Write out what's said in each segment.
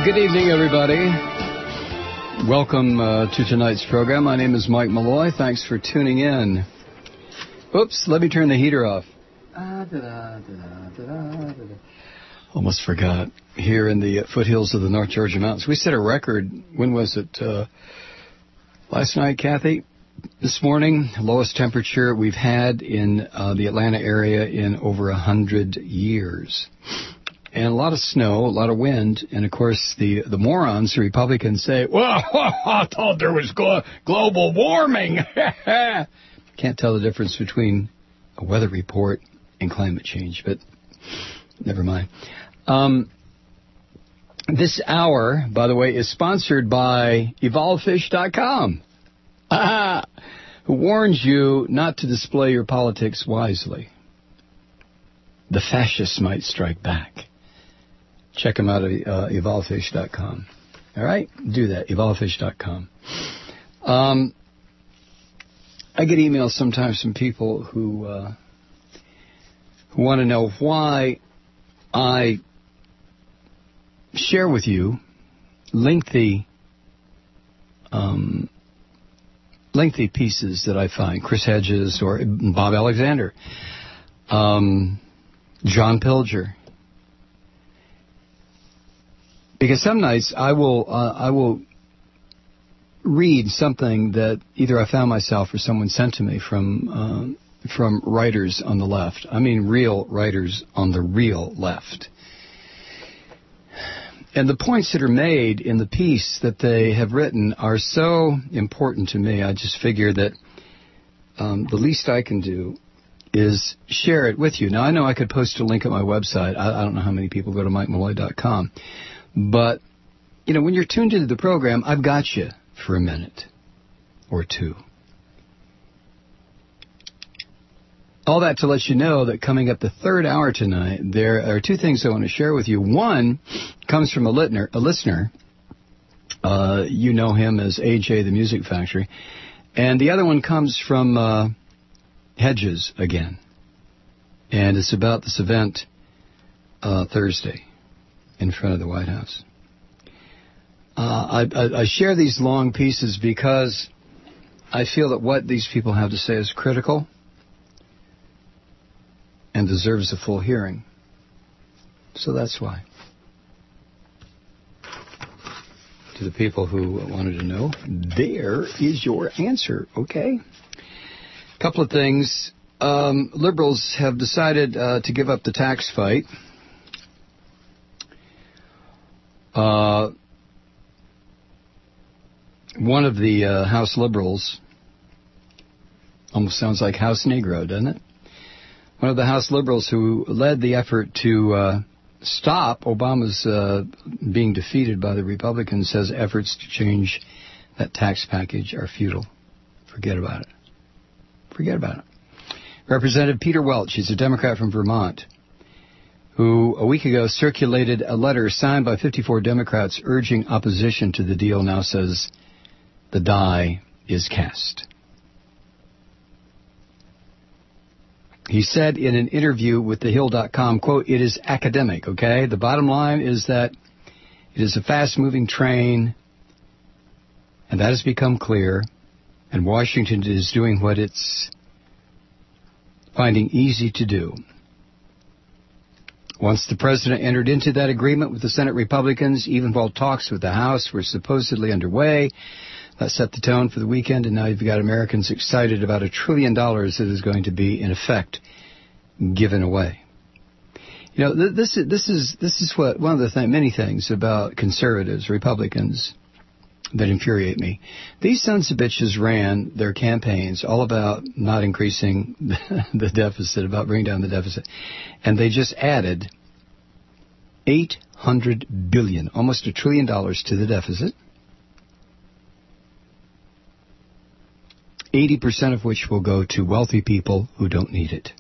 Good evening, everybody. Welcome to tonight's program. My name is Mike Malloy. Thanks for tuning in. Oops, let me turn the heater off. Almost forgot. Here in the foothills of the North Georgia Mountains. We set a record, when was it? Last night, Kathy? This morning, lowest temperature we've had in the Atlanta area in over 100 years. And a lot of snow, a lot of wind, and of course the morons, the Republicans say, well, I thought there was global warming. Can't tell the difference between a weather report and climate change, but never mind. This hour, by the way, is sponsored by EvolveFish.com, who warns you not to display your politics wisely. The fascists might strike back. Check them out at EvolveFish.com. All right? Do that, EvolveFish.com. I get emails sometimes from people who want to know why I share with you lengthy pieces that I find. Chris Hedges or Bob Alexander, John Pilger. Because some nights I will read something that either I found myself or someone sent to me from writers on the left. I mean real writers on the real left. And the points that are made in the piece that they have written are so important to me. I just figure that the least I can do is share it with you. Now, I know I could post a link at my website. I don't know how many people go to MikeMalloy.com. But, you know, when you're tuned into the program, I've got you for a minute or two. All that to let you know that coming up the third hour tonight, there are two things I want to share with you. One comes from a listener. You know him as AJ, the Music Factory. And the other one comes from Hedges again. And it's about this event Thursday in front of the White House. I share these long pieces because I feel that what these people have to say is critical and deserves a full hearing. So that's why. To the people who wanted to know, there is your answer, okay? A couple of things. Liberals have decided to give up the tax fight. One of the House Liberals, almost sounds like House Negro, doesn't it? One of the House Liberals who led the effort to stop Obama's being defeated by the Republicans says efforts to change that tax package are futile. Forget about it. Forget about it. Representative Peter Welch, he's a Democrat from Vermont, who a week ago circulated a letter signed by 54 Democrats urging opposition to the deal, now says the die is cast. He said in an interview with TheHill.com, quote, it is academic, okay? The bottom line is that it is a fast-moving train, and that has become clear, and Washington is doing what it's finding easy to do. Once the president entered into that agreement with the Senate Republicans, even while talks with the House were supposedly underway, that set the tone for the weekend, and now you've got Americans excited about $1 trillion that is going to be, in effect, given away. You know, this is what one of the many things about conservatives, Republicans, that infuriate me. These sons of bitches ran their campaigns all about not increasing the deficit, about bringing down the deficit, and they just added $800 billion, almost $1 trillion to the deficit. 80% of which will go to wealthy people who don't need it.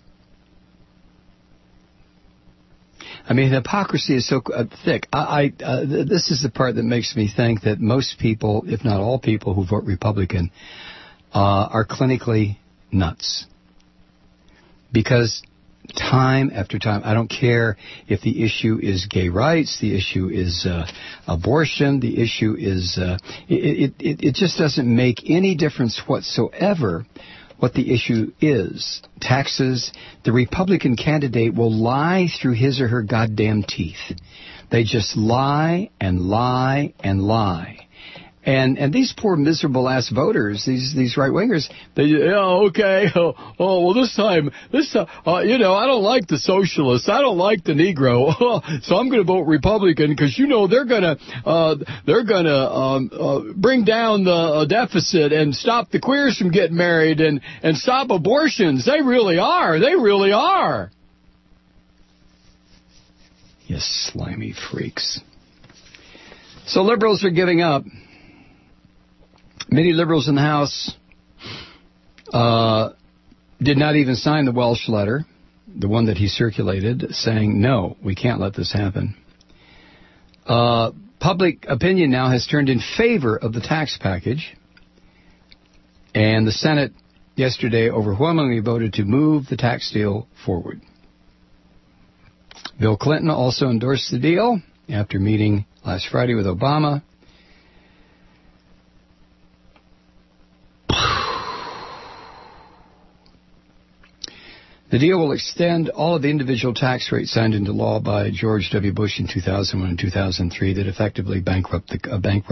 I mean, hypocrisy is so thick. This is the part that makes me think that most people, if not all people who vote Republican, are clinically nuts. Because time after time. I don't care if the issue is gay rights, the issue is abortion, the issue is... It just doesn't make any difference whatsoever what the issue is. Taxes, the Republican candidate will lie through his or her goddamn teeth. They just lie and lie and lie. And these poor miserable ass voters, these right wingers, this time, I don't like the socialists, I don't like the Negro, so I'm going to vote Republican because they're gonna bring down the deficit and stop the queers from getting married and stop abortions. They really are. You slimy freaks. So liberals are giving up. Many liberals in the House did not even sign the Welsh letter, the one that he circulated, saying, no, we can't let this happen. Public opinion now has turned in favor of the tax package, and the Senate yesterday overwhelmingly voted to move the tax deal forward. Bill Clinton also endorsed the deal after meeting last Friday with Obama. The deal will extend all of the individual tax rates signed into law by George W. Bush in 2001 and 2003 that effectively bankrupted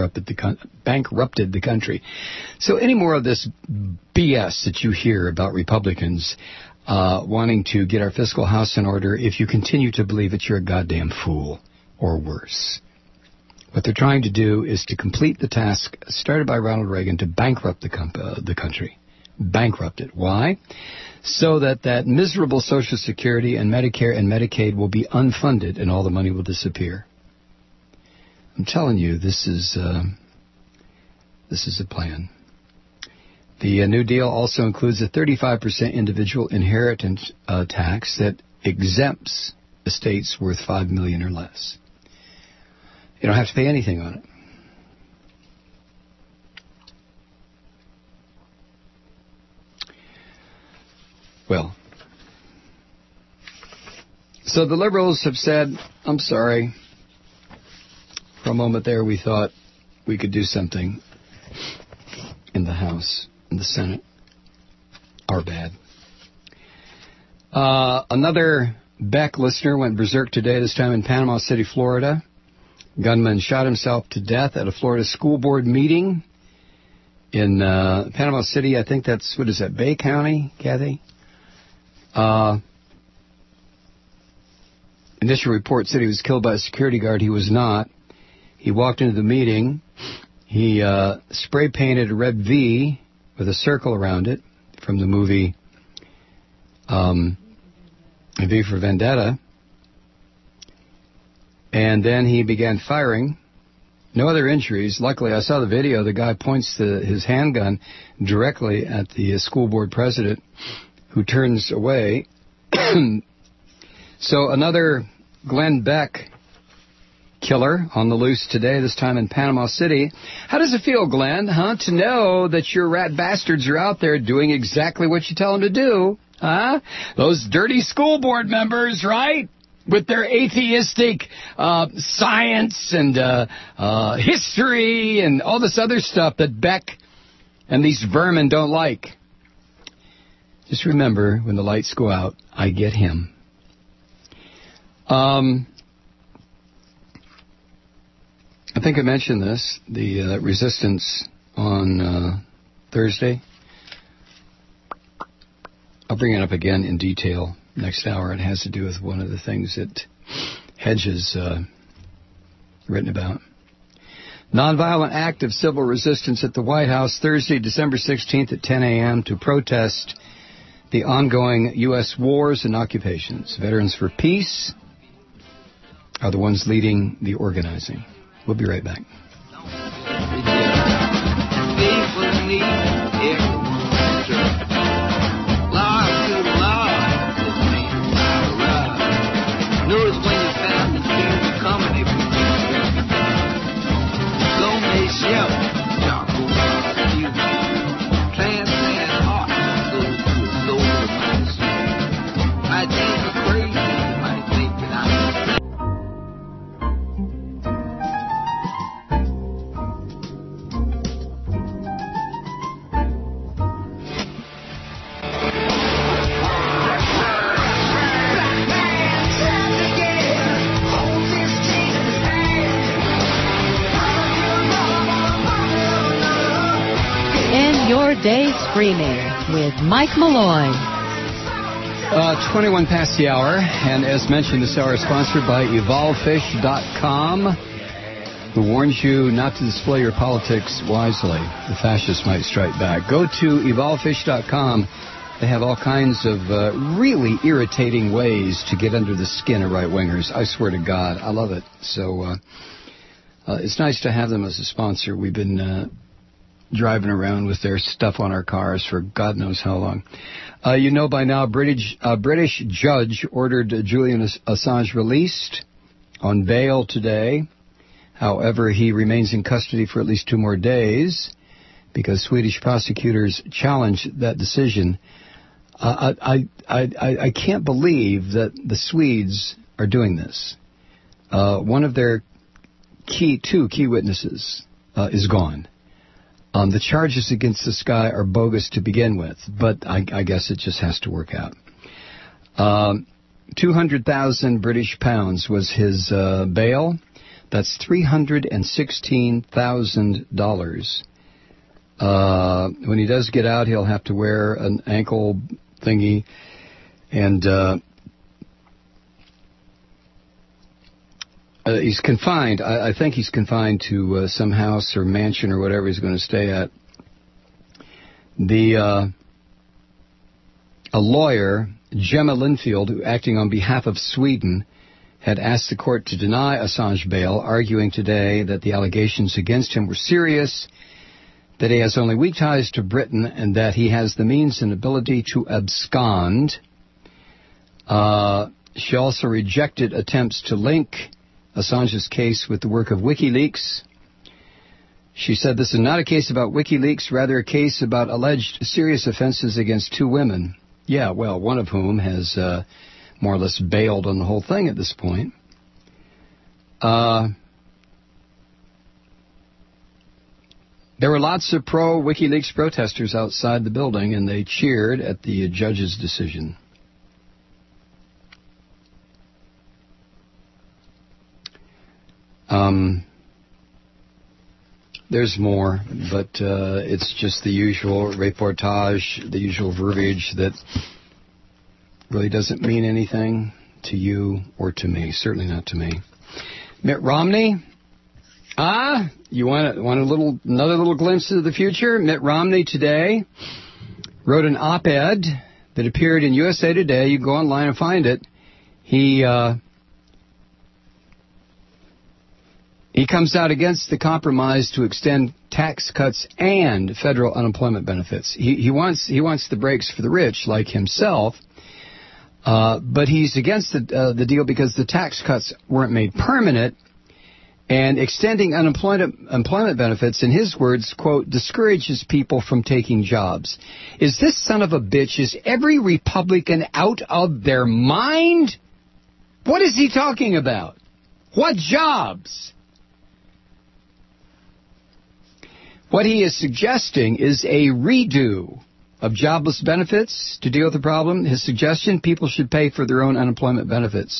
the country. So any more of this BS that you hear about Republicans wanting to get our fiscal house in order, if you continue to believe it, you're a goddamn fool, or worse. What they're trying to do is to complete the task started by Ronald Reagan to bankrupt the country. Bankrupt it. Why? So that miserable Social Security and Medicare and Medicaid will be unfunded and all the money will disappear. I'm telling you, this is a plan. The New Deal also includes a 35% individual inheritance tax that exempts estates worth $5 million or less. You don't have to pay anything on it. Well, so the liberals have said, I'm sorry. For a moment there, we thought we could do something in the House, in the Senate. Our bad. Another Beck listener went berserk today, this time in Panama City, Florida. Gunman shot himself to death at a Florida school board meeting in Panama City. I think that's, Bay County, Kathy? Initial report said he was killed by a security guard. He was not. He walked into the meeting. He spray painted a red V with a circle around it from the movie V for Vendetta. And then he began firing. No other injuries. Luckily, I saw the video. The guy points his handgun directly at the school board president, who turns away. So another Glenn Beck killer on the loose today, this time in Panama City. How does it feel, Glenn, to know that your rat bastards are out there doing exactly what you tell them to do? Those dirty school board members, right? With their atheistic science and history and all this other stuff that Beck and these vermin don't like. Just remember, when the lights go out, I get him. I think I mentioned this, the resistance on Thursday. I'll bring it up again in detail next hour. It has to do with one of the things that Hedges written about. Nonviolent act of civil resistance at the White House Thursday, December 16th at 10 a.m. to protest the ongoing U.S. wars and occupations. Veterans for Peace are the ones leading the organizing. We'll be right back. I Day Screaming with Mike Malloy. 21 past the hour, and as mentioned, this hour is sponsored by EvolveFish.com, who warns you not to display your politics wisely. The fascists might strike back. Go to EvolveFish.com. They have all kinds of really irritating ways to get under the skin of right-wingers. I swear to God, I love it. So it's nice to have them as a sponsor. We've been driving around with their stuff on our cars for God knows how long. You know by now, a British judge ordered Julian Assange released on bail today. However, he remains in custody for at least 2 more days because Swedish prosecutors challenged that decision. I can't believe that the Swedes are doing this. One of their two key witnesses is gone. The charges against this guy are bogus to begin with, but I guess it just has to work out. 200,000 British pounds was his bail. That's $316,000. When he does get out, he'll have to wear an ankle thingy, and he's confined. I think he's confined to some house or mansion or whatever he's going to stay at. A lawyer, Gemma Linfield, acting on behalf of Sweden, had asked the court to deny Assange bail, arguing today that the allegations against him were serious, that he has only weak ties to Britain, and that he has the means and ability to abscond. She also rejected attempts to link Assange's case with the work of WikiLeaks. She said this is not a case about WikiLeaks, rather a case about alleged serious offenses against 2 women. Yeah, well, one of whom has more or less bailed on the whole thing at this point. There were lots of pro-WikiLeaks protesters outside the building, and they cheered at the judge's decision. There's more, but it's just the usual reportage, the usual verbiage that really doesn't mean anything to you or to me. Certainly not to me. Mitt Romney. You want another little glimpse of the future? Mitt Romney today wrote an op-ed that appeared in USA Today. You can go online and find it. He comes out against the compromise to extend tax cuts and federal unemployment benefits. He wants the breaks for the rich, like himself, but he's against the deal because the tax cuts weren't made permanent, and extending employment benefits, in his words, quote, discourages people from taking jobs. Is this son of a bitch, is every Republican out of their mind? What is he talking about? What jobs? What he is suggesting is a redo of jobless benefits to deal with the problem. His suggestion, people should pay for their own unemployment benefits.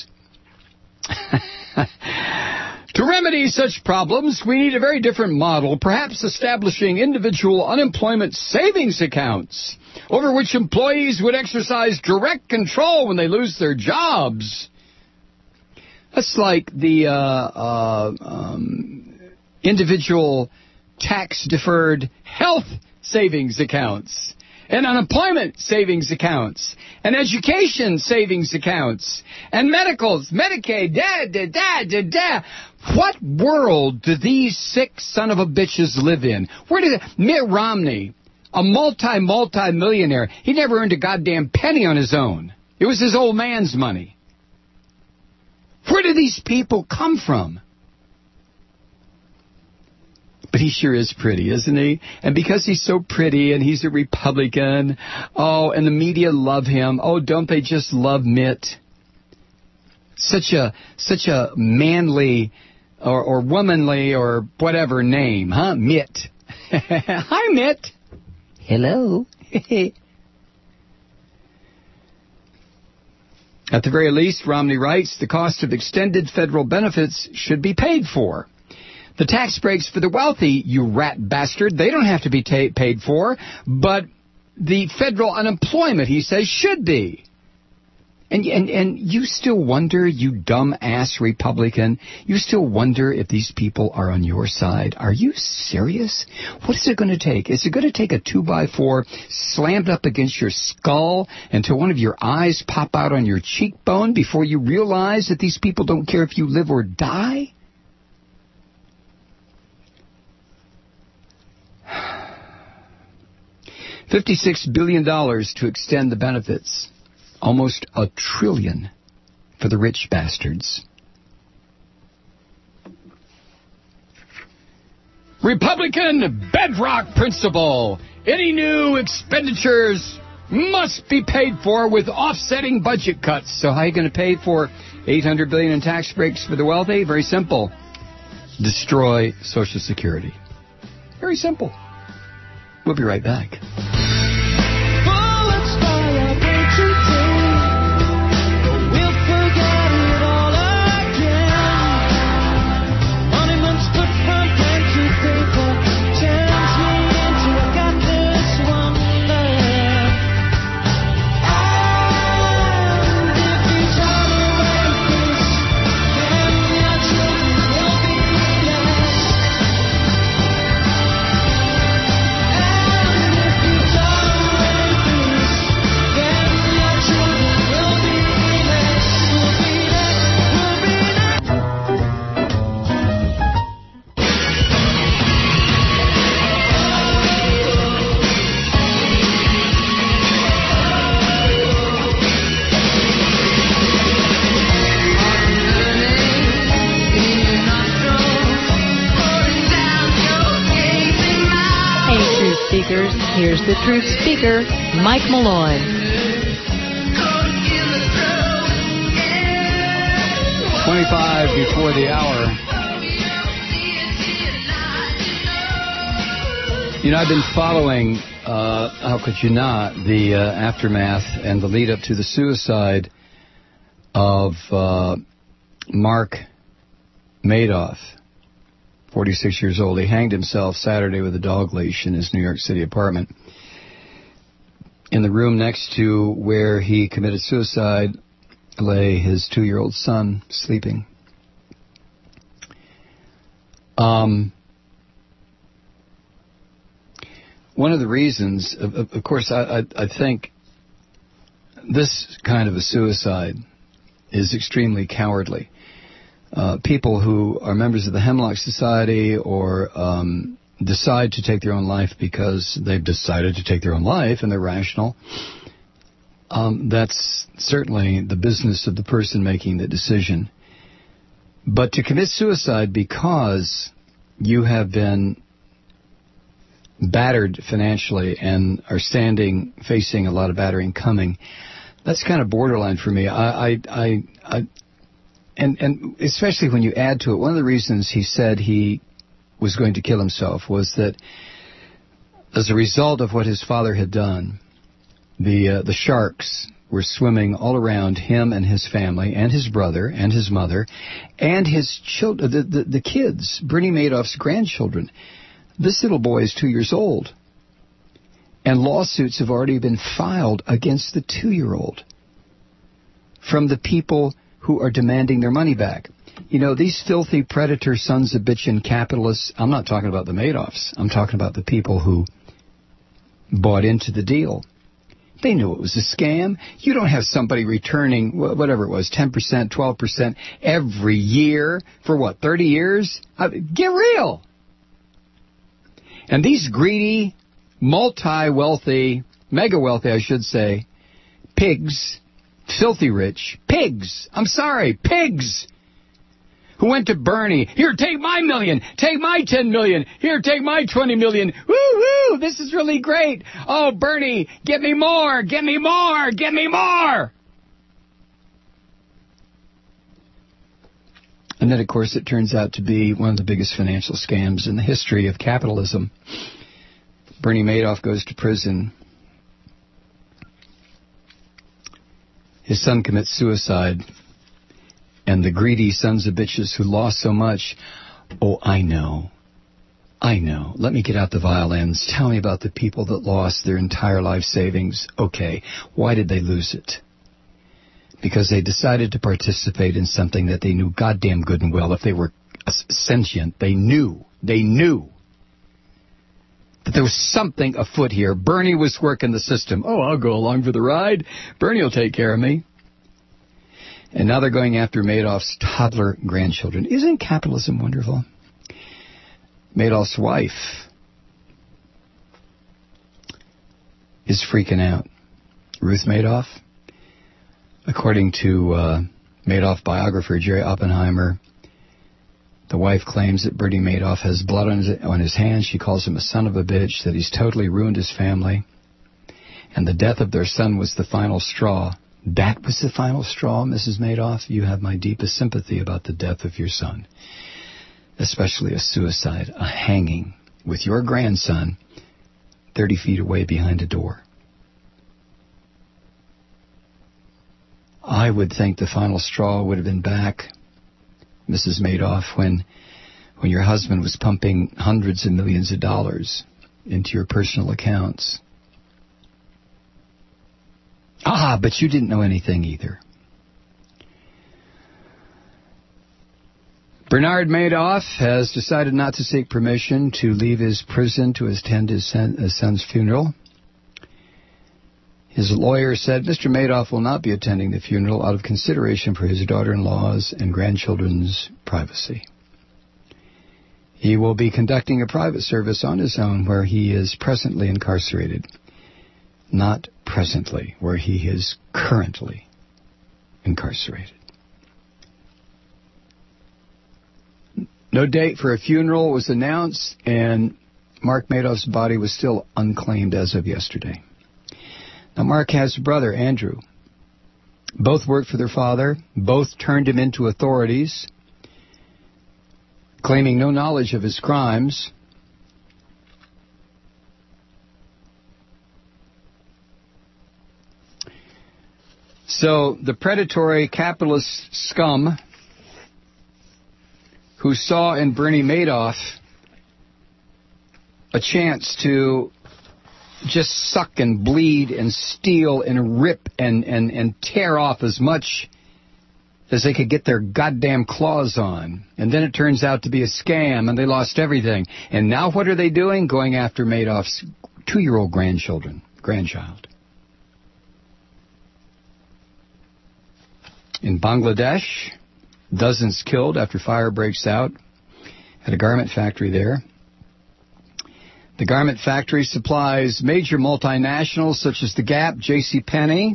To remedy such problems, we need a very different model, perhaps establishing individual unemployment savings accounts, over which employees would exercise direct control when they lose their jobs. That's like the individual tax-deferred health savings accounts, and unemployment savings accounts, and education savings accounts, and medicals, Medicaid, What world do these sick son of a bitches live in? Where did Mitt Romney, a multi-millionaire, he never earned a goddamn penny on his own. It was his old man's money. Where do these people come from? But he sure is pretty, isn't he? And because he's so pretty and he's a Republican, and the media love him. Oh, don't they just love Mitt? Such a manly or womanly or whatever name, huh? Mitt. Hi, Mitt. Hello. At the very least, Romney writes, the cost of extended federal benefits should be paid for. The tax breaks for the wealthy, you rat bastard, they don't have to be paid for, but the federal unemployment, he says, should be. And you still wonder, you dumb-ass Republican, you still wonder if these people are on your side. Are you serious? What is it going to take? Is it going to take a 2x4 slammed up against your skull until one of your eyes pop out on your cheekbone before you realize that these people don't care if you live or die? $56 billion to extend the benefits. Almost $1 trillion for the rich bastards. Republican bedrock principle. Any new expenditures must be paid for with offsetting budget cuts. So how are you going to pay for $800 billion in tax breaks for the wealthy? Very simple. Destroy Social Security. Very simple. We'll be right back. Here's the truth speaker, Mike Malloy. 25 before the hour. You know, I've been following, how could you not, the aftermath and the lead up to the suicide of Mark Madoff. 46 years old. He hanged himself Saturday with a dog leash in his New York City apartment. In the room next to where he committed suicide lay his 2-year-old son sleeping. One of the reasons, of course, I think this kind of a suicide is extremely cowardly. People who are members of the Hemlock Society or decide to take their own life because they've decided to take their own life and they're rational, that's certainly the business of the person making the decision. But to commit suicide because you have been battered financially and are facing a lot of battering coming, that's kind of borderline for me. And especially when you add to it, one of the reasons he said he was going to kill himself was that as a result of what his father had done, the sharks were swimming all around him and his family and his brother and his mother and his children, the kids, Bernie Madoff's grandchildren. This little boy is 2 years old, and lawsuits have already been filed against the 2-year-old from the people who are demanding their money back. You know, these filthy predator sons of bitchin' capitalists, I'm not talking about the Madoffs. I'm talking about the people who bought into the deal. They knew it was a scam. You don't have somebody returning, whatever it was, 10%, 12% every year for, 30 years? Get real! And these greedy, multi-wealthy, mega-wealthy, I should say, pigs, filthy rich, pigs, pigs, who went to Bernie, here, take my $1 million, take my $10 million, here, take my $20 million, woo-hoo, this is really great, oh, Bernie, get me more, get me more, get me more! And then, of course, it turns out to be one of the biggest financial scams in the history of capitalism. Bernie Madoff goes to prison. His son commits suicide. And the greedy sons of bitches who lost so much Oh, I know. Let me get out the violins. Tell me about the people that lost their entire life savings. Okay, why did they lose it? Because they decided to participate in something that they knew goddamn good and well. If they were sentient, they knew that there was something afoot here. Bernie was working the system. Oh, I'll go along for the ride. Bernie will take care of me. And now they're going after Madoff's toddler grandchildren. Isn't capitalism wonderful? Madoff's wife is freaking out. Ruth Madoff, according to Madoff biographer Jerry Oppenheimer, the wife claims that Bernie Madoff has blood on his hands. She calls him a son of a bitch, that he's totally ruined his family. And the death of their son was the final straw. That was the final straw, Mrs. Madoff? You have my deepest sympathy about the death of your son. Especially a suicide, a hanging with your grandson 30 feet away behind a door. I would think the final straw would have been back, Mrs. Madoff, when your husband was pumping hundreds of millions of dollars into your personal accounts. But you didn't know anything either. Bernard Madoff has decided not to seek permission to leave his prison to attend his son's funeral. His lawyer said Mr. Madoff will not be attending the funeral out of consideration for his daughter-in-law's and grandchildren's privacy. He will be conducting a private service on his own where he is presently incarcerated. Not presently, where he is currently incarcerated. No date for a funeral was announced, and Mark Madoff's body was still unclaimed as of yesterday. Now, Mark has a brother, Andrew. Both worked for their father. Both turned him into authorities, claiming no knowledge of his crimes. So, the predatory capitalist scum who saw in Bernie Madoff a chance to just suck and bleed and steal and rip and tear off as much as they could get their goddamn claws on. And then it turns out to be a scam, and they lost everything. And now what are they doing? Going after Madoff's 2-year-old grandchild. In Bangladesh, dozens killed after fire breaks out at a garment factory there. The garment factory supplies major multinationals such as The Gap, JCPenney.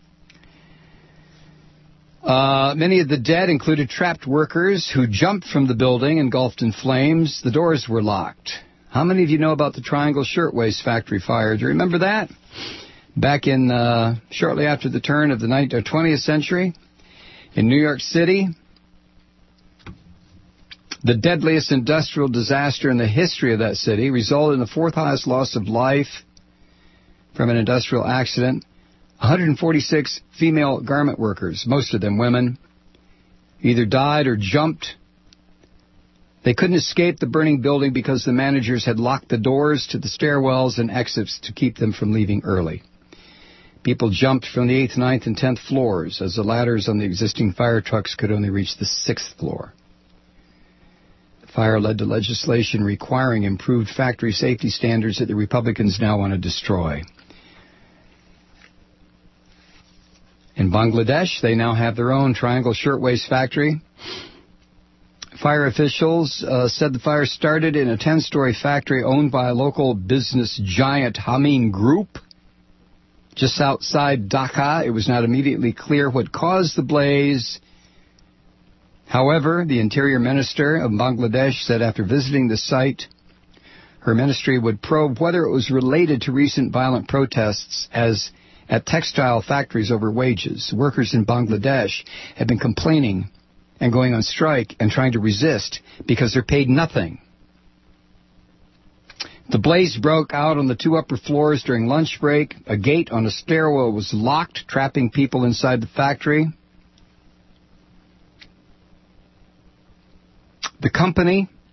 Many of the dead included trapped workers who jumped from the building engulfed in flames. The doors were locked. How many of you know about the Triangle Shirtwaist Factory fire? Do you remember that? Back in shortly after the turn of the 20th century in New York City. The deadliest industrial disaster in the history of that city resulted in the 4th highest loss of life from an industrial accident. 146 female garment workers, most of them women, either died or jumped. They couldn't escape the burning building because the managers had locked the doors to the stairwells and exits to keep them from leaving early. People jumped from the 8th, 9th, and 10th floors as the ladders on the existing fire trucks could only reach the 6th floor. Fire led to legislation requiring improved factory safety standards that the Republicans now want to destroy. In Bangladesh, they now have their own Triangle Shirtwaist Factory. Fire officials said the fire started in a 10-story factory owned by a local business giant, Hameen Group, just outside Dhaka. It was not immediately clear what caused the blaze. However, the Interior Minister of Bangladesh said after visiting the site, her ministry would probe whether it was related to recent violent protests at textile factories over wages. Workers in Bangladesh have been complaining and going on strike and trying to resist because they're paid nothing. The blaze broke out on the 2 upper floors during lunch break. A gate on a stairwell was locked, trapping people inside the factory. The company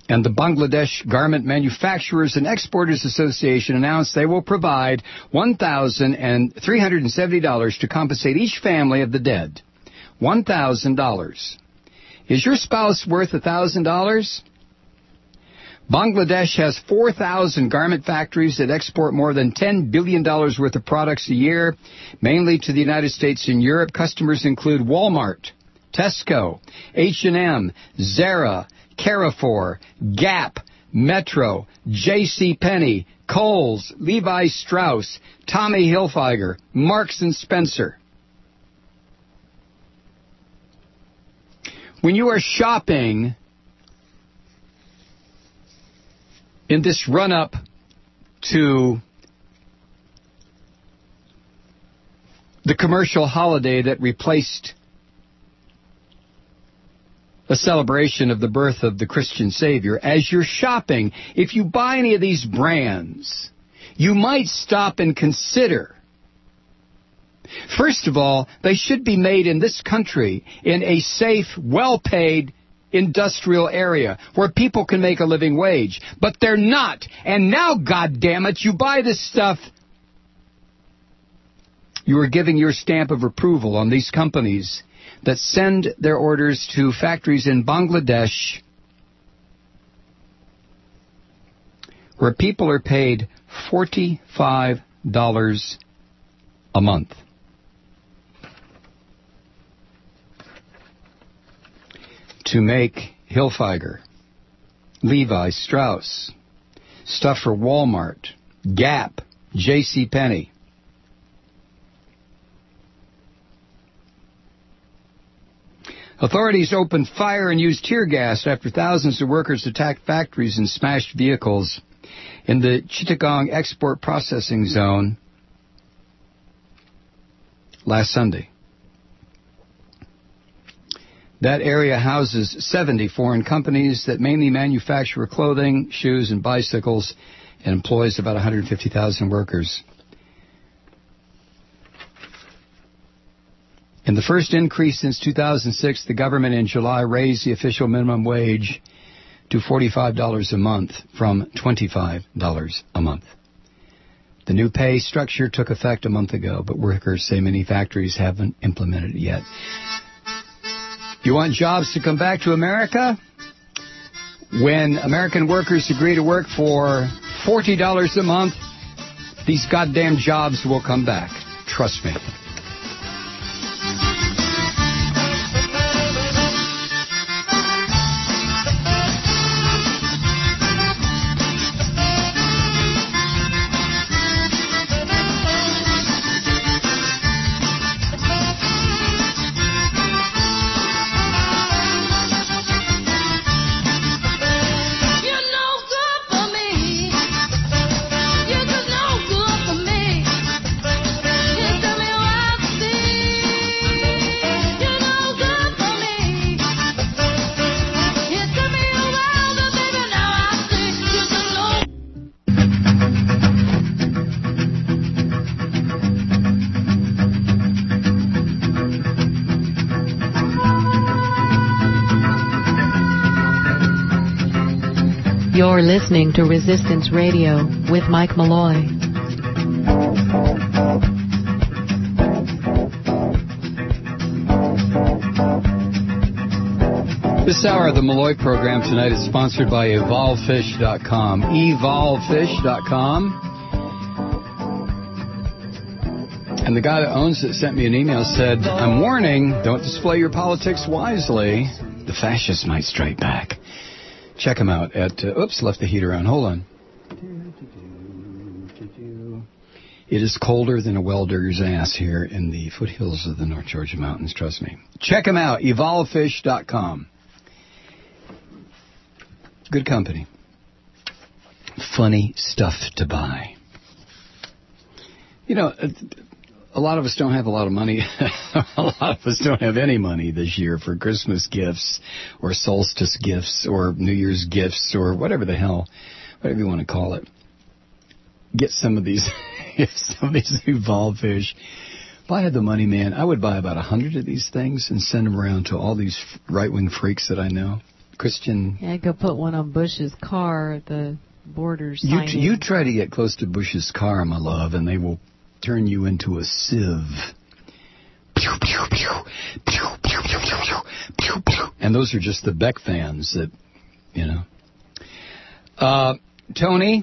and the Bangladesh Garment Manufacturers and Exporters Association announced they will provide $1,370 to compensate each family of the dead. $1,000. Is your spouse worth $1,000? Bangladesh has 4,000 garment factories that export more than $10 billion worth of products a year, mainly to the United States and Europe. Customers include Walmart, Tesco, H&M, Zara, Carrefour, Gap, Metro, JCPenney, Kohl's, Levi Strauss, Tommy Hilfiger, Marks & Spencer. When you are shopping in this run-up to the commercial holiday that replaced a celebration of the birth of the Christian Savior, as you're shopping, if you buy any of these brands, you might stop and consider. First of all, they should be made in this country in a safe, well-paid industrial area where people can make a living wage. But they're not. And now, goddammit, you buy this stuff. You are giving your stamp of approval on these companies that send their orders to factories in Bangladesh where people are paid $45 a month. To make Hilfiger, Levi Strauss, stuff for Walmart, Gap, JCPenney. Authorities opened fire and used tear gas after thousands of workers attacked factories and smashed vehicles in the Chittagong Export Processing Zone last Sunday. That area houses 70 foreign companies that mainly manufacture clothing, shoes, and bicycles and employs about 150,000 workers. In the first increase since 2006, the government in July raised the official minimum wage to $45 a month from $25 a month. The new pay structure took effect a month ago, but workers say many factories haven't implemented it yet. You want jobs to come back to America? When American workers agree to work for $40 a month, these goddamn jobs will come back. Trust me. You're listening to Resistance Radio with Mike Malloy. This hour of the Malloy program tonight is sponsored by EvolveFish.com. EvolveFish.com. And the guy that owns it sent me an email, said, I'm warning, don't display your politics wisely. The fascists might strike back. Check him out at, oops, left the heater on. Hold on. It is colder than a welder's ass here in the foothills of the North Georgia mountains, trust me. Check him out, EvolveFish.com. Good company. Funny stuff to buy. You know, a lot of us don't have a lot of money. A lot of us don't have any money this year for Christmas gifts or solstice gifts or New Year's gifts or whatever the hell, whatever you want to call it. Get some of these, Evolve Fish. If I had the money, man, I would buy about 100 of these things and send them around to all these right-wing freaks that I know. Christian. Yeah, go put one on Bush's car at the border. You try to get close to Bush's car, my love, and they will turn you into a sieve. Pew, pew, pew, pew, pew, pew, pew, pew, pew. And those are just the Beck fans that, you know. Tony,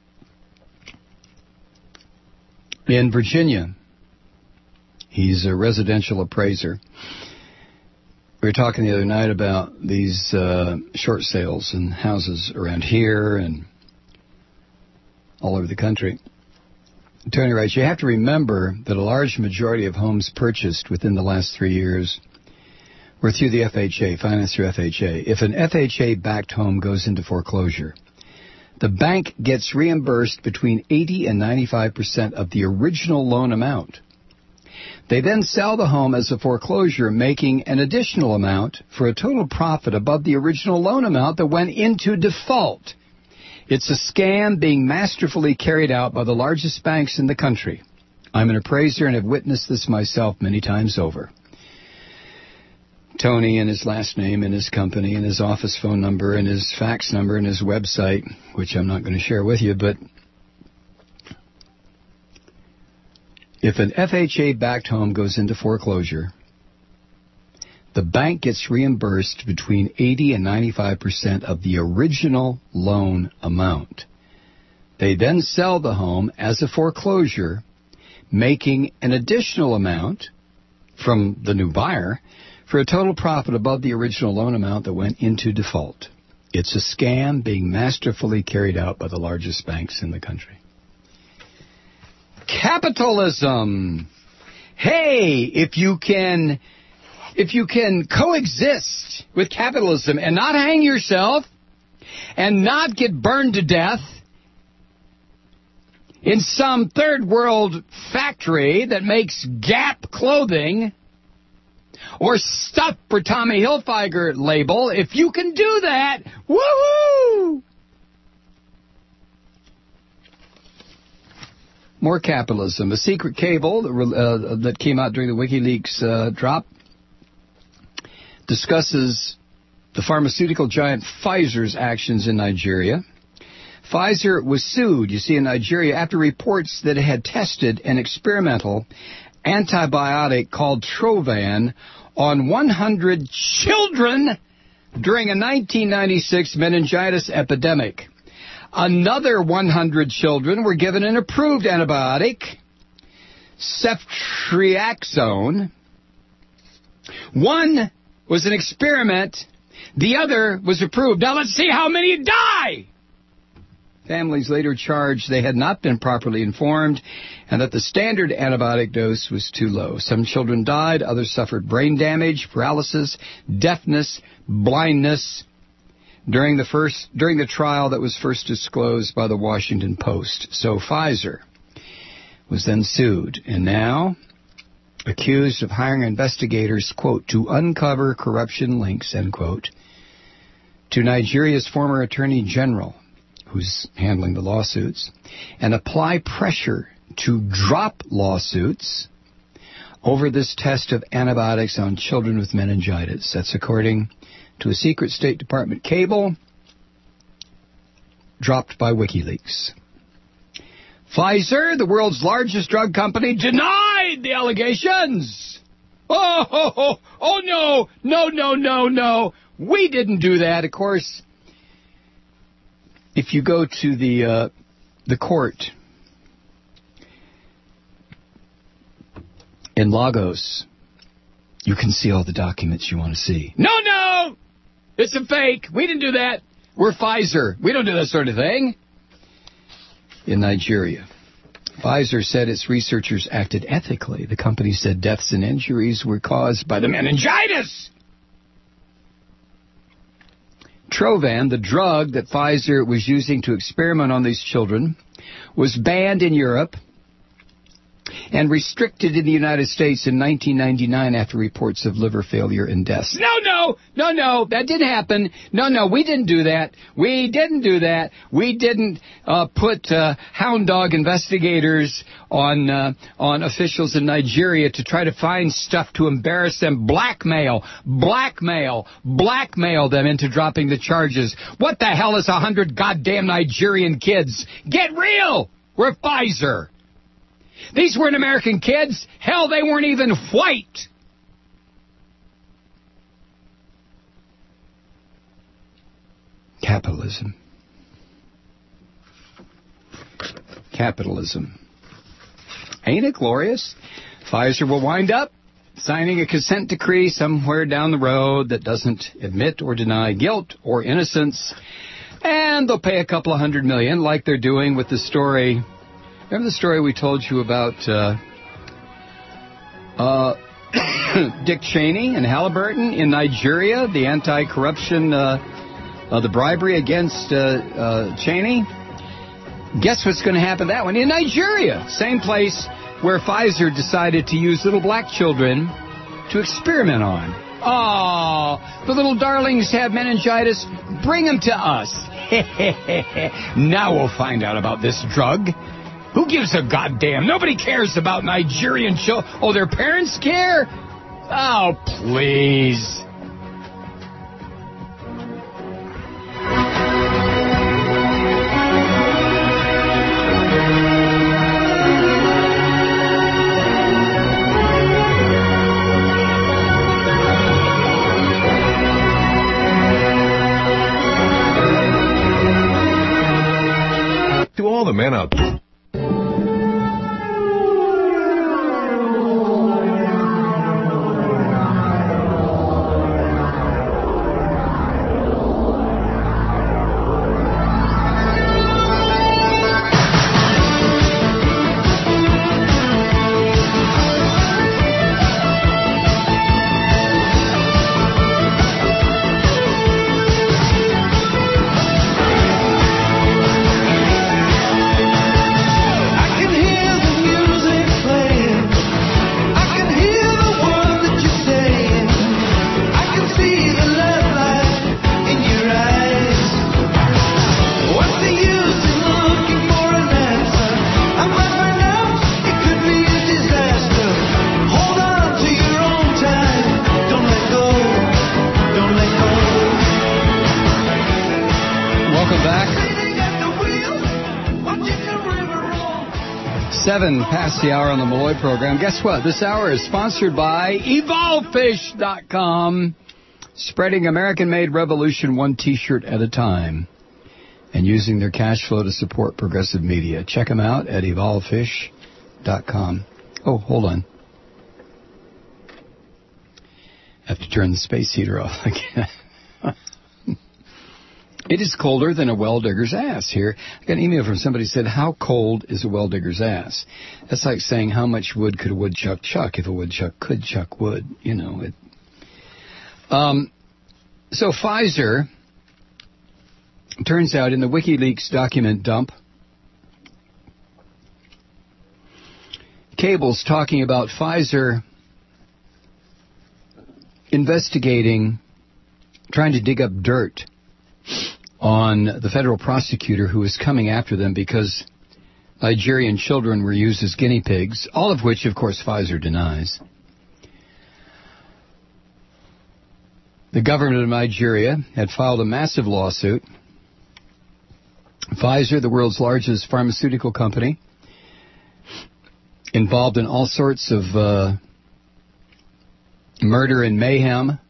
in Virginia, he's a residential appraiser. We were talking the other night about these short sales and houses around here and all over the country. Tony writes, you have to remember that a large majority of homes purchased within the last 3 years were through the FHA, financed through FHA. If an FHA-backed home goes into foreclosure, the bank gets reimbursed between 80 and 95% of the original loan amount. They then sell the home as a foreclosure, making an additional amount for a total profit above the original loan amount that went into default. It's a scam being masterfully carried out by the largest banks in the country. I'm an appraiser and have witnessed this myself many times over. Tony and his last name and his company and his office phone number and his fax number and his website, which I'm not going to share with you, but if an FHA-backed home goes into foreclosure, the bank gets reimbursed between 80 and 95% of the original loan amount. They then sell the home as a foreclosure, making an additional amount from the new buyer for a total profit above the original loan amount that went into default. It's a scam being masterfully carried out by the largest banks in the country. Capitalism. Hey, if you can coexist with capitalism and not hang yourself and not get burned to death in some third world factory that makes Gap clothing or stuff for Tommy Hilfiger label, if you can do that, woo-hoo! More capitalism. A secret cable that came out during the WikiLeaks drop discusses the pharmaceutical giant Pfizer's actions in Nigeria. Pfizer was sued, you see, in Nigeria after reports that it had tested an experimental antibiotic called Trovan on 100 children during a 1996 meningitis epidemic. Another 100 children were given an approved antibiotic, ceftriaxone. One was an experiment. The other was approved. Now let's see how many die. Families later charged they had not been properly informed and that the standard antibiotic dose was too low. Some children died. Others suffered brain damage, paralysis, deafness, blindness during the trial that was first disclosed by the Washington Post. So Pfizer was then sued and now accused of hiring investigators, quote, to uncover corruption links, end quote, to Nigeria's former Attorney General, who's handling the lawsuits, and apply pressure to drop lawsuits over this test of antibiotics on children with meningitis. That's according to a secret State Department cable dropped by WikiLeaks. Pfizer, the world's largest drug company, denied the allegations. Oh, no. We didn't do that. Of course, if you go to the court in Lagos, you can see all the documents you want to see. No, it's a fake. We didn't do that. We're Pfizer. We don't do that sort of thing. In Nigeria, Pfizer said its researchers acted ethically. The company said deaths and injuries were caused by the meningitis. Trovan, the drug that Pfizer was using to experiment on these children, was banned in Europe. and restricted in the United States in 1999 after reports of liver failure and deaths. No, that didn't happen. No, we didn't do that. We didn't put hound dog investigators on officials in Nigeria to try to find stuff to embarrass them, blackmail them into dropping the charges. What the hell is 100 goddamn Nigerian kids? Get real! We're Pfizer. These weren't American kids. Hell, they weren't even white. Capitalism. Ain't it glorious? Pfizer will wind up signing a consent decree somewhere down the road that doesn't admit or deny guilt or innocence, and they'll pay a couple of $100 million like they're doing with the story. Remember the story we told you about Dick Cheney and Halliburton in Nigeria, the anti-corruption, the bribery against Cheney? Guess what's going to happen to that one? In Nigeria, same place where Pfizer decided to use little black children to experiment on. Oh, the little darlings have meningitis. Bring them to us. Now we'll find out about this drug. Who gives a goddamn? Nobody cares about Nigerian children. Oh, their parents care? Oh, please. To all the men out there. Past the hour on the Malloy program. Guess what? This hour is sponsored by EvolveFish.com, spreading American-made revolution one T-shirt at a time, and using their cash flow to support progressive media. Check them out at EvolveFish.com. Oh, hold on. I have to turn the space heater off again. It is colder than a well-digger's ass here. I got an email from somebody who said, how cold is a well-digger's ass? That's like saying, how much wood could a woodchuck chuck if a woodchuck could chuck wood? You know. So Pfizer, turns out in the WikiLeaks document dump, cables talking about Pfizer investigating, trying to dig up dirt on the federal prosecutor who was coming after them because Nigerian children were used as guinea pigs, all of which, of course, Pfizer denies. The government of Nigeria had filed a massive lawsuit. Pfizer, the world's largest pharmaceutical company, involved in all sorts of murder and mayhem.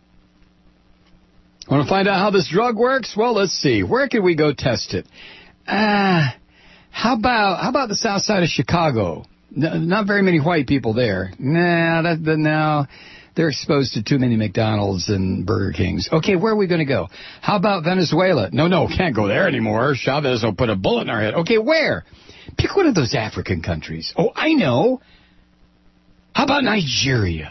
Want to find out how this drug works? Well, let's see. Where can we go test it? How about the south side of Chicago? Not very many white people there. No, they're exposed to too many McDonald's and Burger Kings. Okay, where are we going to go? How about Venezuela? No, can't go there anymore. Chavez will put a bullet in our head. Okay, where? Pick one of those African countries. Oh, I know. How about Nigeria?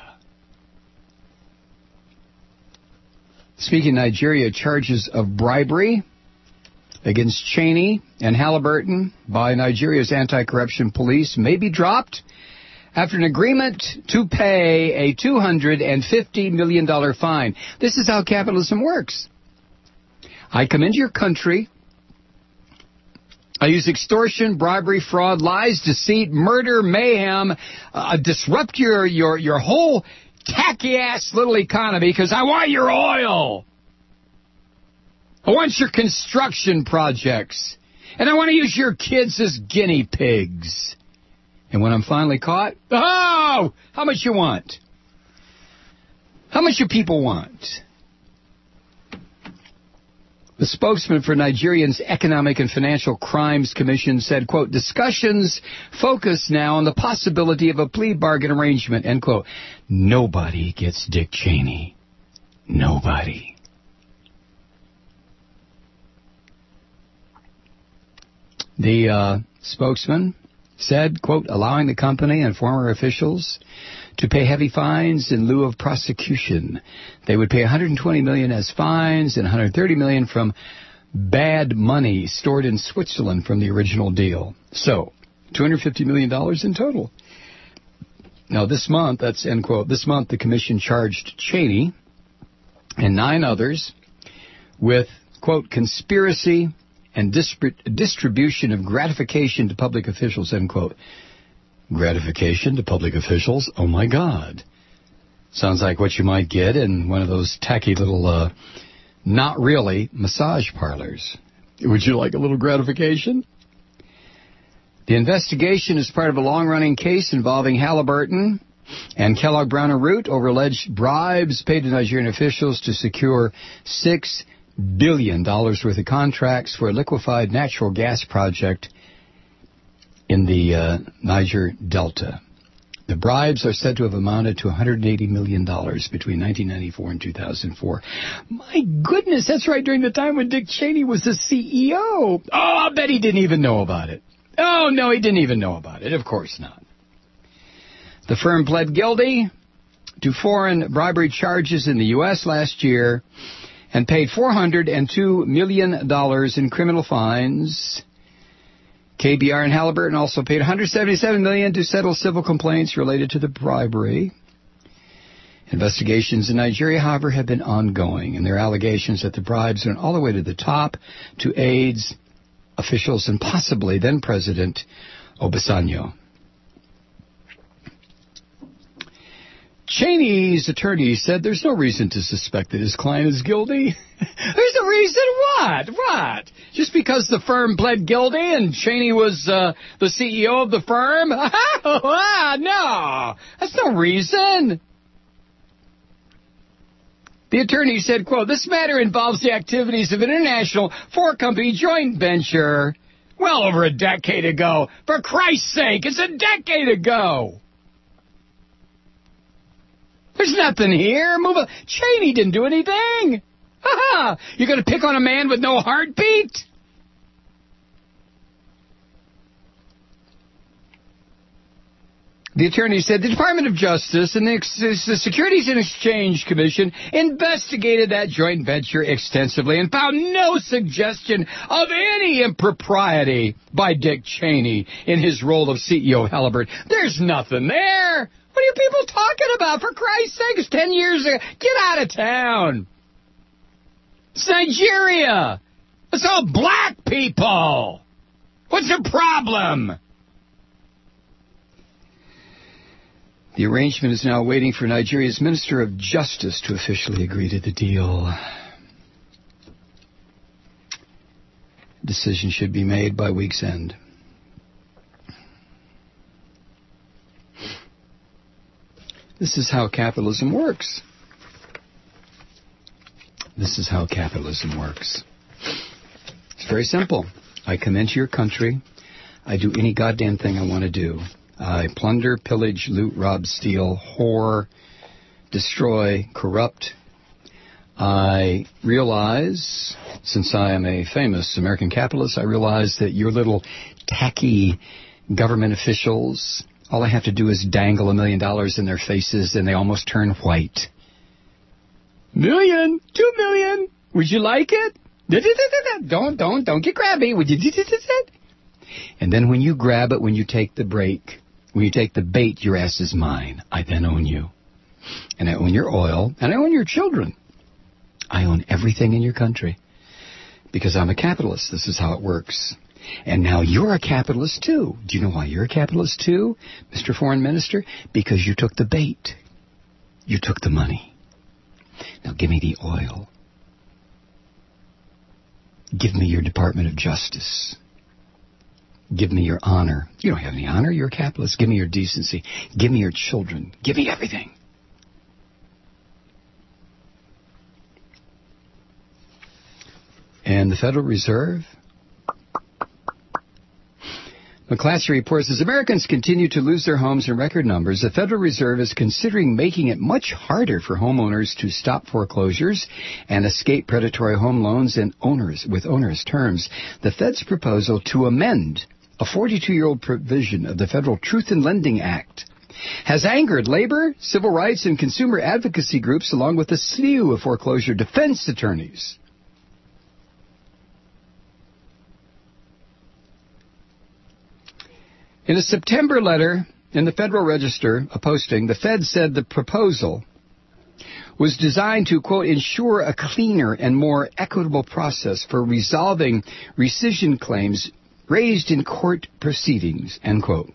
Speaking of Nigeria, charges of bribery against Cheney and Halliburton by Nigeria's anti-corruption police may be dropped after an agreement to pay a $250 million fine. This is how capitalism works. I come into your country. I use extortion, bribery, fraud, lies, deceit, murder, mayhem, disrupt your whole tacky-ass little economy because I want your oil. I want your construction projects. And I want to use your kids as guinea pigs. And when I'm finally caught, oh, how much you want? How much do people want? The spokesman for Nigeria's Economic and Financial Crimes Commission said, quote, discussions focus now on the possibility of a plea bargain arrangement, end quote. Nobody gets Dick Cheney. Nobody. The spokesman said, quote, allowing the company and former officials to pay heavy fines in lieu of prosecution. They would pay $120 million as fines and $130 million from bad money stored in Switzerland from the original deal. So, $250 million in total. Now, this month, that's end quote, this month the commission charged Cheney and 9 others with, quote, conspiracy and distribution of gratification to public officials, end quote. Gratification to public officials? Oh, my God. Sounds like what you might get in one of those tacky little, not really, massage parlors. Would you like a little gratification? The investigation is part of a long-running case involving Halliburton and Kellogg Brown & Root over alleged bribes paid to Nigerian officials to secure $6 billion worth of contracts for a liquefied natural gas project in the Niger Delta. The bribes are said to have amounted to $180 million between 1994 and 2004. My goodness, that's right, during the time when Dick Cheney was the CEO. Oh, I bet he didn't even know about it. Oh, no, he didn't even know about it. Of course not. The firm pled guilty to foreign bribery charges in the U.S. last year and paid $402 million in criminal fines. KBR and Halliburton also paid $177 million to settle civil complaints related to the bribery. Investigations in Nigeria, however, have been ongoing, and there are allegations that the bribes went all the way to the top to aides, officials, and possibly then-President Obasanjo. Cheney's attorney said there's no reason to suspect that his client is guilty. There's no reason what? What? Just because the firm pled guilty and Cheney was the CEO of the firm? No, that's no reason. The attorney said, quote, this matter involves the activities of an international four-company joint venture well over a decade ago. For Christ's sake, it's a decade ago. There's nothing here. Move on. Cheney didn't do anything. Ha-ha! You're going to pick on a man with no heartbeat? The attorney said the Department of Justice and the Securities and Exchange Commission investigated that joint venture extensively and found no suggestion of any impropriety by Dick Cheney in his role of CEO of Halliburton. There's nothing there. What are you people talking about? For Christ's sake, it's 10 years ago. Get out of town. It's Nigeria. It's all black people. What's the problem? The arrangement is now waiting for Nigeria's Minister of Justice to officially agree to the deal. Decision should be made by week's end. This is how capitalism works. This is how capitalism works. It's very simple. I come into your country. I do any goddamn thing I want to do. I plunder, pillage, loot, rob, steal, whore, destroy, corrupt. I realize, since I am a famous American capitalist, I realize that your little tacky government officials, all I have to do is dangle $1 million in their faces and they almost turn white. $1 million, $2 million. Would you like it? Don't get grabby. Would you? And then when you grab it, when you take the break, When you take the bait, your ass is mine. I then own you. And I own your oil, and I own your children. I own everything in your country. Because I'm a capitalist. This is how it works. And now you're a capitalist, too. Do you know why you're a capitalist, too, Mr. Foreign Minister? Because you took the bait. You took the money. Now give me the oil. Give me your Department of Justice. Give me your honor. You don't have any honor. You're a capitalist. Give me your decency. Give me your children. Give me everything. And the Federal Reserve? McClatchy reports, as Americans continue to lose their homes in record numbers, the Federal Reserve is considering making it much harder for homeowners to stop foreclosures and escape predatory home loans and with onerous terms. The Fed's proposal to amend a 42-year-old provision of the Federal Truth in Lending Act has angered labor, civil rights, and consumer advocacy groups, along with a slew of foreclosure defense attorneys. In a September letter in the Federal Register, a posting, the Fed said the proposal was designed to, quote, ensure a cleaner and more equitable process for resolving rescission claims raised in court proceedings, end quote.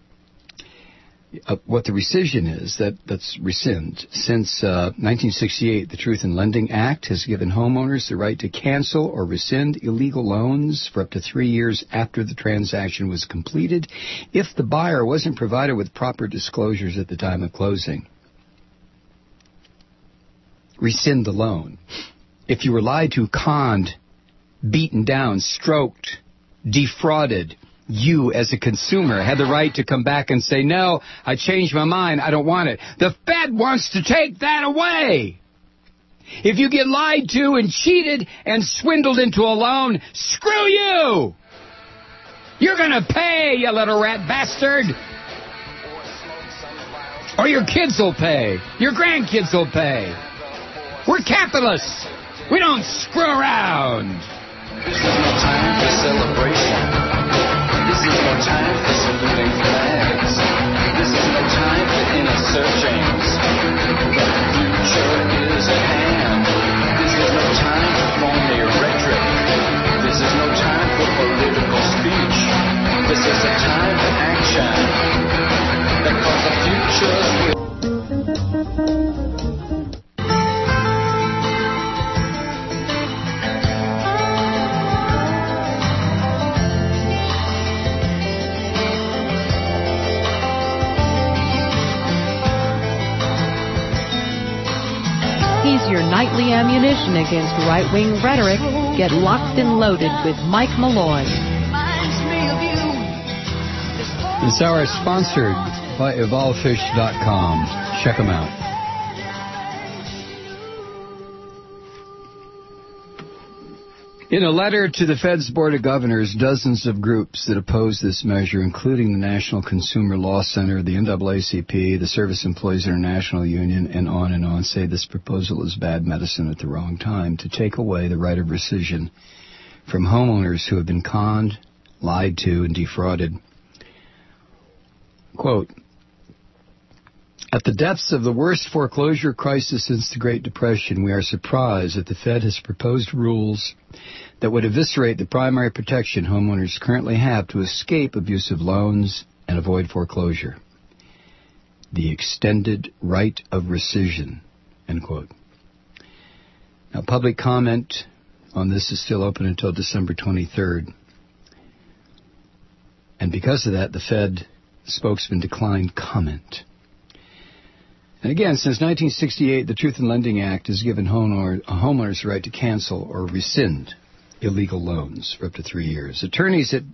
What the rescission is, that's rescind. Since 1968, the Truth in Lending Act has given homeowners the right to cancel or rescind illegal loans for up to 3 years after the transaction was completed if the buyer wasn't provided with proper disclosures at the time of closing. Rescind the loan. If you were lied to, conned, beaten down, stroked, defrauded, you, as a consumer, had the right to come back and say, no, I changed my mind, I don't want it. The Fed wants to take that away. If you get lied to and cheated and swindled into a loan, screw you! You're going to pay, you little rat bastard! Or your kids will pay. Your grandkids will pay. We're capitalists. We don't screw around. This is no time for celebration. This is no time for saluting flags. This is no time for inner searchings. The future is at hand. This is no time for phony rhetoric. This is no time for political speech. This is a time for action. Because the future will... Your nightly ammunition against right-wing rhetoric. Get locked and loaded with Mike Malloy. This hour is sponsored by EvolveFish.com. Check them out. In a letter to the Fed's Board of Governors, dozens of groups that oppose this measure, including the National Consumer Law Center, the NAACP, the Service Employees International Union, and on, say this proposal is bad medicine at the wrong time to take away the right of rescission from homeowners who have been conned, lied to, and defrauded. Quote, at the depths of the worst foreclosure crisis since the Great Depression, we are surprised that the Fed has proposed rules that would eviscerate the primary protection homeowners currently have to escape abusive loans and avoid foreclosure. The extended right of rescission, end quote. Now, public comment on this is still open until December 23rd. And because of that, the Fed spokesman declined comment. And again, since 1968, the Truth in Lending Act has given homeowners the right to cancel or rescind illegal loans for up to 3 years. Attorneys at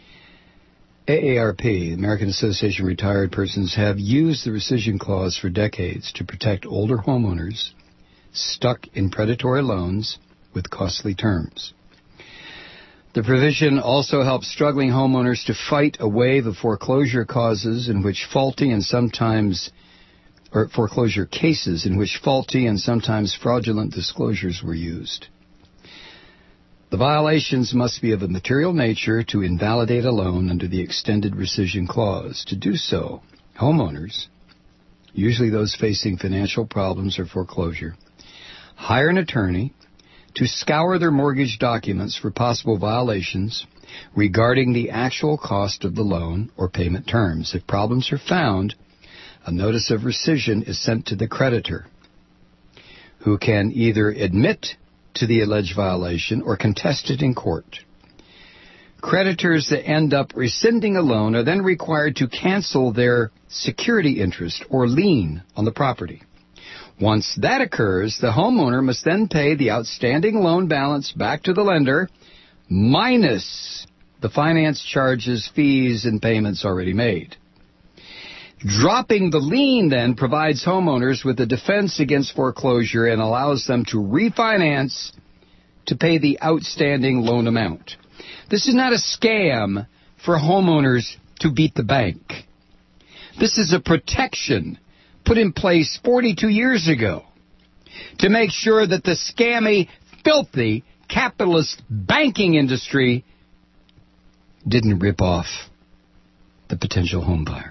AARP, American Association of Retired Persons, have used the rescission clause for decades to protect older homeowners stuck in predatory loans with costly terms. The provision also helps struggling homeowners to fight a wave of foreclosure causes in which faulty and sometimes foreclosure cases in which faulty and sometimes fraudulent disclosures were used. The violations must be of a material nature to invalidate a loan under the extended rescission clause. To do so, homeowners, usually those facing financial problems or foreclosure, hire an attorney to scour their mortgage documents for possible violations regarding the actual cost of the loan or payment terms. If problems are found, a notice of rescission is sent to the creditor, who can either admit to the alleged violation or contest it in court. Creditors that end up rescinding a loan are then required to cancel their security interest or lien on the property. Once that occurs, the homeowner must then pay the outstanding loan balance back to the lender, minus the finance charges, fees, and payments already made. Dropping the lien then provides homeowners with a defense against foreclosure and allows them to refinance to pay the outstanding loan amount. This is not a scam for homeowners to beat the bank. This is a protection put in place 42 years ago to make sure that the scammy, filthy, capitalist banking industry didn't rip off the potential home buyer.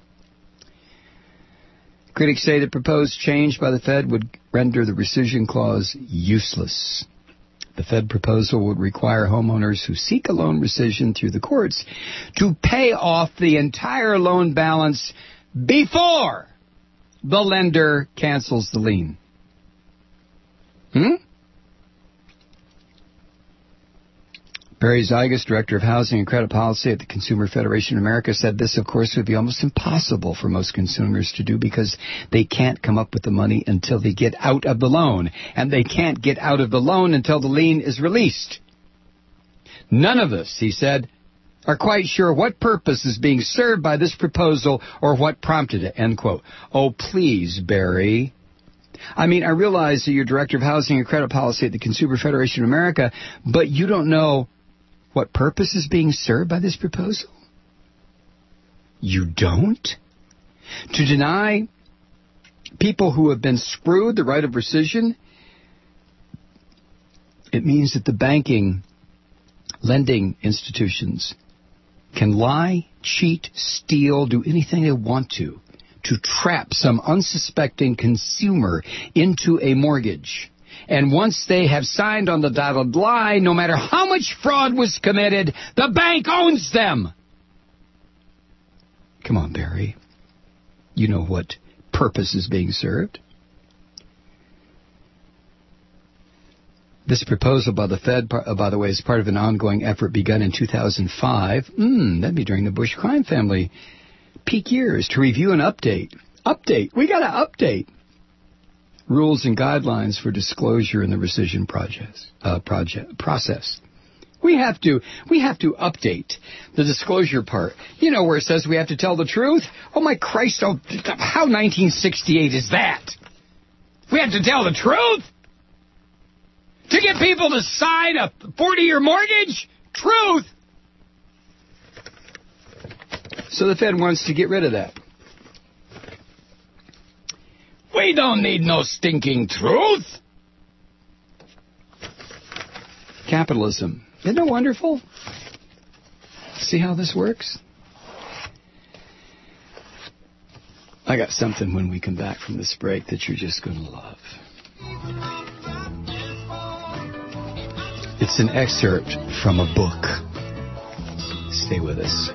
Critics say the proposed change by the Fed would render the rescission clause useless. The Fed proposal would require homeowners who seek a loan rescission through the courts to pay off the entire loan balance before the lender cancels the lien. Barry Zygas, Director of Housing and Credit Policy at the Consumer Federation of America, said this, of course, would be almost impossible for most consumers to do because they can't come up with the money until they get out of the loan, and they can't get out of the loan until the lien is released. None of us, he said, are quite sure what purpose is being served by this proposal or what prompted it, end quote. Oh, please, Barry. I mean, I realize that you're Director of Housing and Credit Policy at the Consumer Federation of America, but you don't know what purpose is being served by this proposal? You don't? To deny people who have been screwed the right of rescission, it means that the banking, lending institutions can lie, cheat, steal, do anything they want to trap some unsuspecting consumer into a mortgage. And once they have signed on the dotted line, no matter how much fraud was committed, the bank owns them. Come on, Barry. You know what purpose is being served. This proposal by the Fed, by the way, is part of an ongoing effort begun in 2005. That'd be during the Bush crime family peak years, to review and update. We got to update rules and guidelines for disclosure in the rescission process. We have to update the disclosure part. You know where it says we have to tell the truth? Oh my Christ, how 1968 is that? We have to tell the truth? To get people to sign a 40-year mortgage? Truth! So the Fed wants to get rid of that. We don't need no stinking truth. Capitalism. Isn't it wonderful? See how this works? I got something when we come back from this break that you're just going to love. It's an excerpt from a book. Stay with us.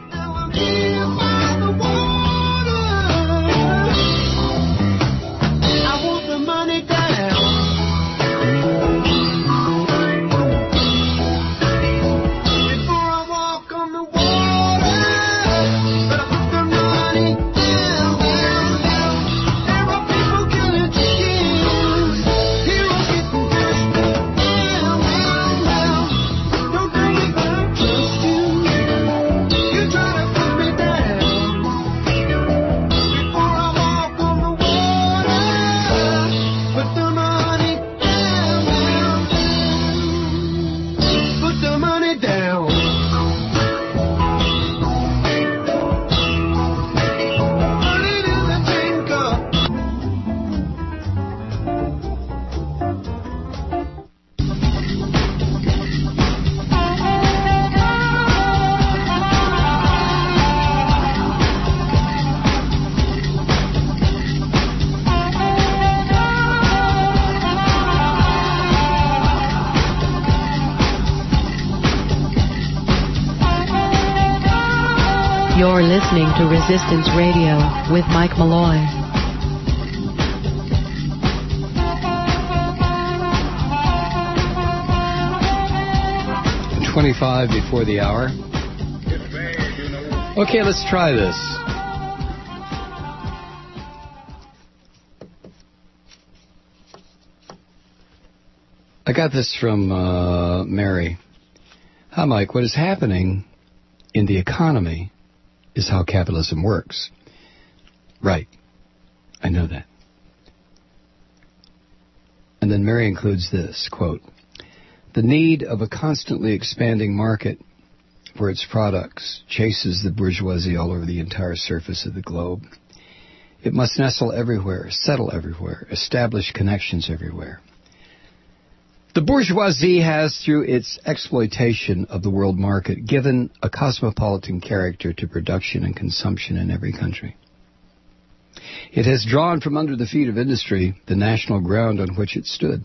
You're listening to Resistance Radio with Mike Malloy. 25 before the hour. Okay, let's try this. I got this from Mary. Hi, Mike. What is happening in the economy is how capitalism works. Right. I know that. And then Mary includes this, quote, the need of a constantly expanding market for its products chases the bourgeoisie all over the entire surface of the globe. It must nestle everywhere, settle everywhere, establish connections everywhere. The bourgeoisie has, through its exploitation of the world market, given a cosmopolitan character to production and consumption in every country. It has drawn from under the feet of industry the national ground on which it stood.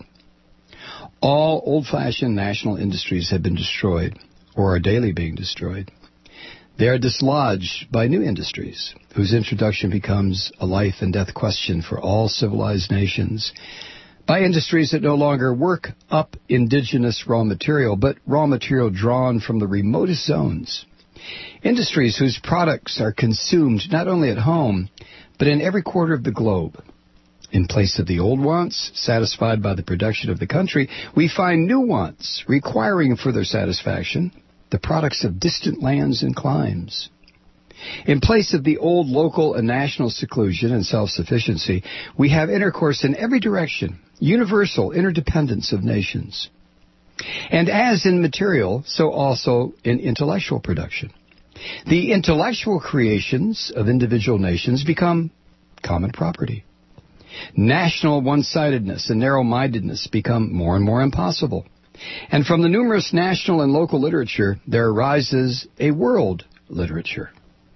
All old-fashioned national industries have been destroyed, or are daily being destroyed. They are dislodged by new industries, whose introduction becomes a life and death question for all civilized nations, by industries that no longer work up indigenous raw material, but raw material drawn from the remotest zones. Industries whose products are consumed not only at home, but in every quarter of the globe. In place of the old wants, satisfied by the production of the country, we find new wants, requiring further satisfaction, the products of distant lands and climes. In place of the old local and national seclusion and self-sufficiency, we have intercourse in every direction, universal interdependence of nations. And as in material, so also in intellectual production. The intellectual creations of individual nations become common property. National one-sidedness and narrow-mindedness become more and more impossible. And from the numerous national and local literature, there arises a world literature.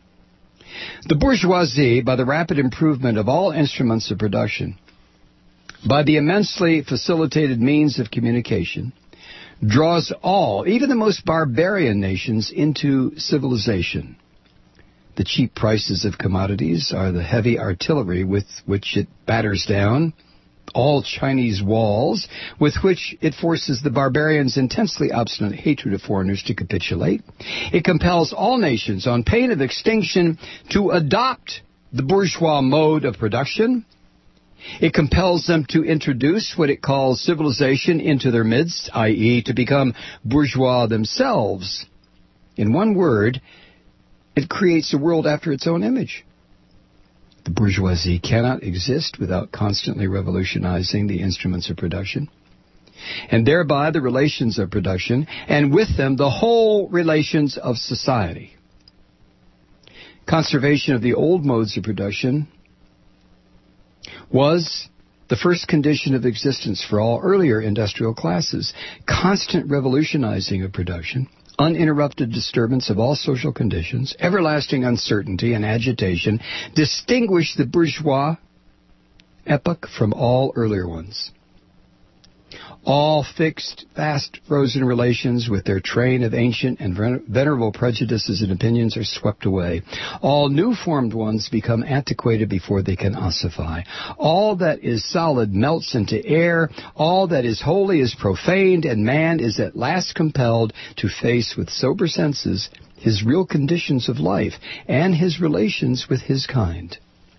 The bourgeoisie, by the rapid improvement of all instruments of production, by the immensely facilitated means of communication, draws all, even the most barbarian nations, into civilization. The cheap prices of commodities are the heavy artillery with which it batters down all Chinese walls, with which it forces the barbarians' intensely obstinate hatred of foreigners to capitulate. It compels all nations, on pain of extinction, to adopt the bourgeois mode of production. It compels them to introduce what it calls civilization into their midst, i.e., to become bourgeois themselves. In one word, it creates a world after its own image. The bourgeoisie cannot exist without constantly revolutionizing the instruments of production, and thereby the relations of production, and with them the whole relations of society. Conservation of the old modes of production was the first condition of existence for all earlier industrial classes. Constant revolutionizing of production, uninterrupted disturbance of all social conditions, everlasting uncertainty and agitation distinguish the bourgeois epoch from all earlier ones. All fixed, fast, frozen relations with their train of ancient and venerable prejudices and opinions are swept away. All new-formed ones become antiquated before they can ossify. All that is solid melts into air. All that is holy is profaned, and man is at last compelled to face with sober senses his real conditions of life and his relations with his kind.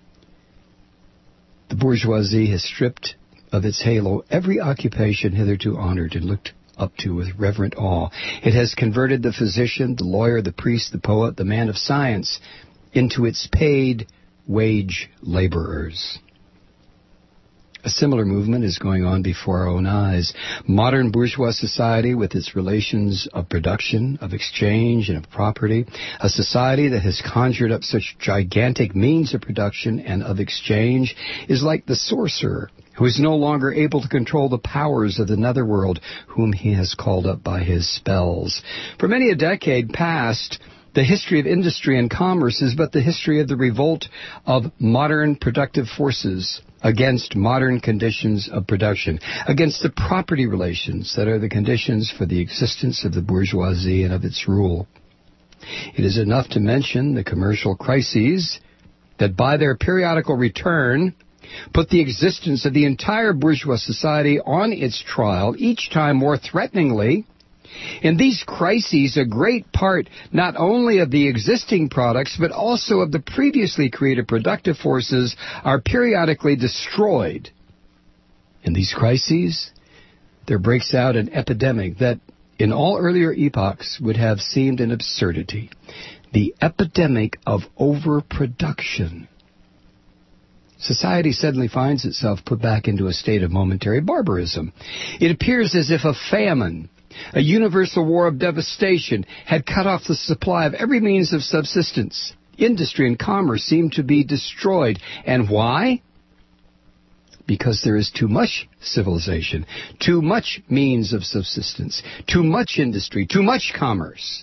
The bourgeoisie has stripped of its halo every occupation hitherto honored and looked up to with reverent awe. It has converted the physician, the lawyer, the priest, the poet, the man of science into its paid wage laborers. A similar movement is going on before our own eyes. Modern bourgeois society, with its relations of production, of exchange, and of property, a society that has conjured up such gigantic means of production and of exchange, is like the sorcerer who is no longer able to control the powers of the netherworld, whom he has called up by his spells. For many a decade past, the history of industry and commerce is but the history of the revolt of modern productive forces against modern conditions of production, against the property relations that are the conditions for the existence of the bourgeoisie and of its rule. It is enough to mention the commercial crises that by their periodical return put the existence of the entire bourgeois society on its trial, each time more threateningly. In these crises, a great part not only of the existing products, but also of the previously created productive forces are periodically destroyed. In these crises, there breaks out an epidemic that in all earlier epochs would have seemed an absurdity. The epidemic of overproduction. Society suddenly finds itself put back into a state of momentary barbarism. It appears as if a famine, a universal war of devastation, had cut off the supply of every means of subsistence. Industry and commerce seem to be destroyed. And why? Because there is too much civilization, too much means of subsistence, too much industry, too much commerce.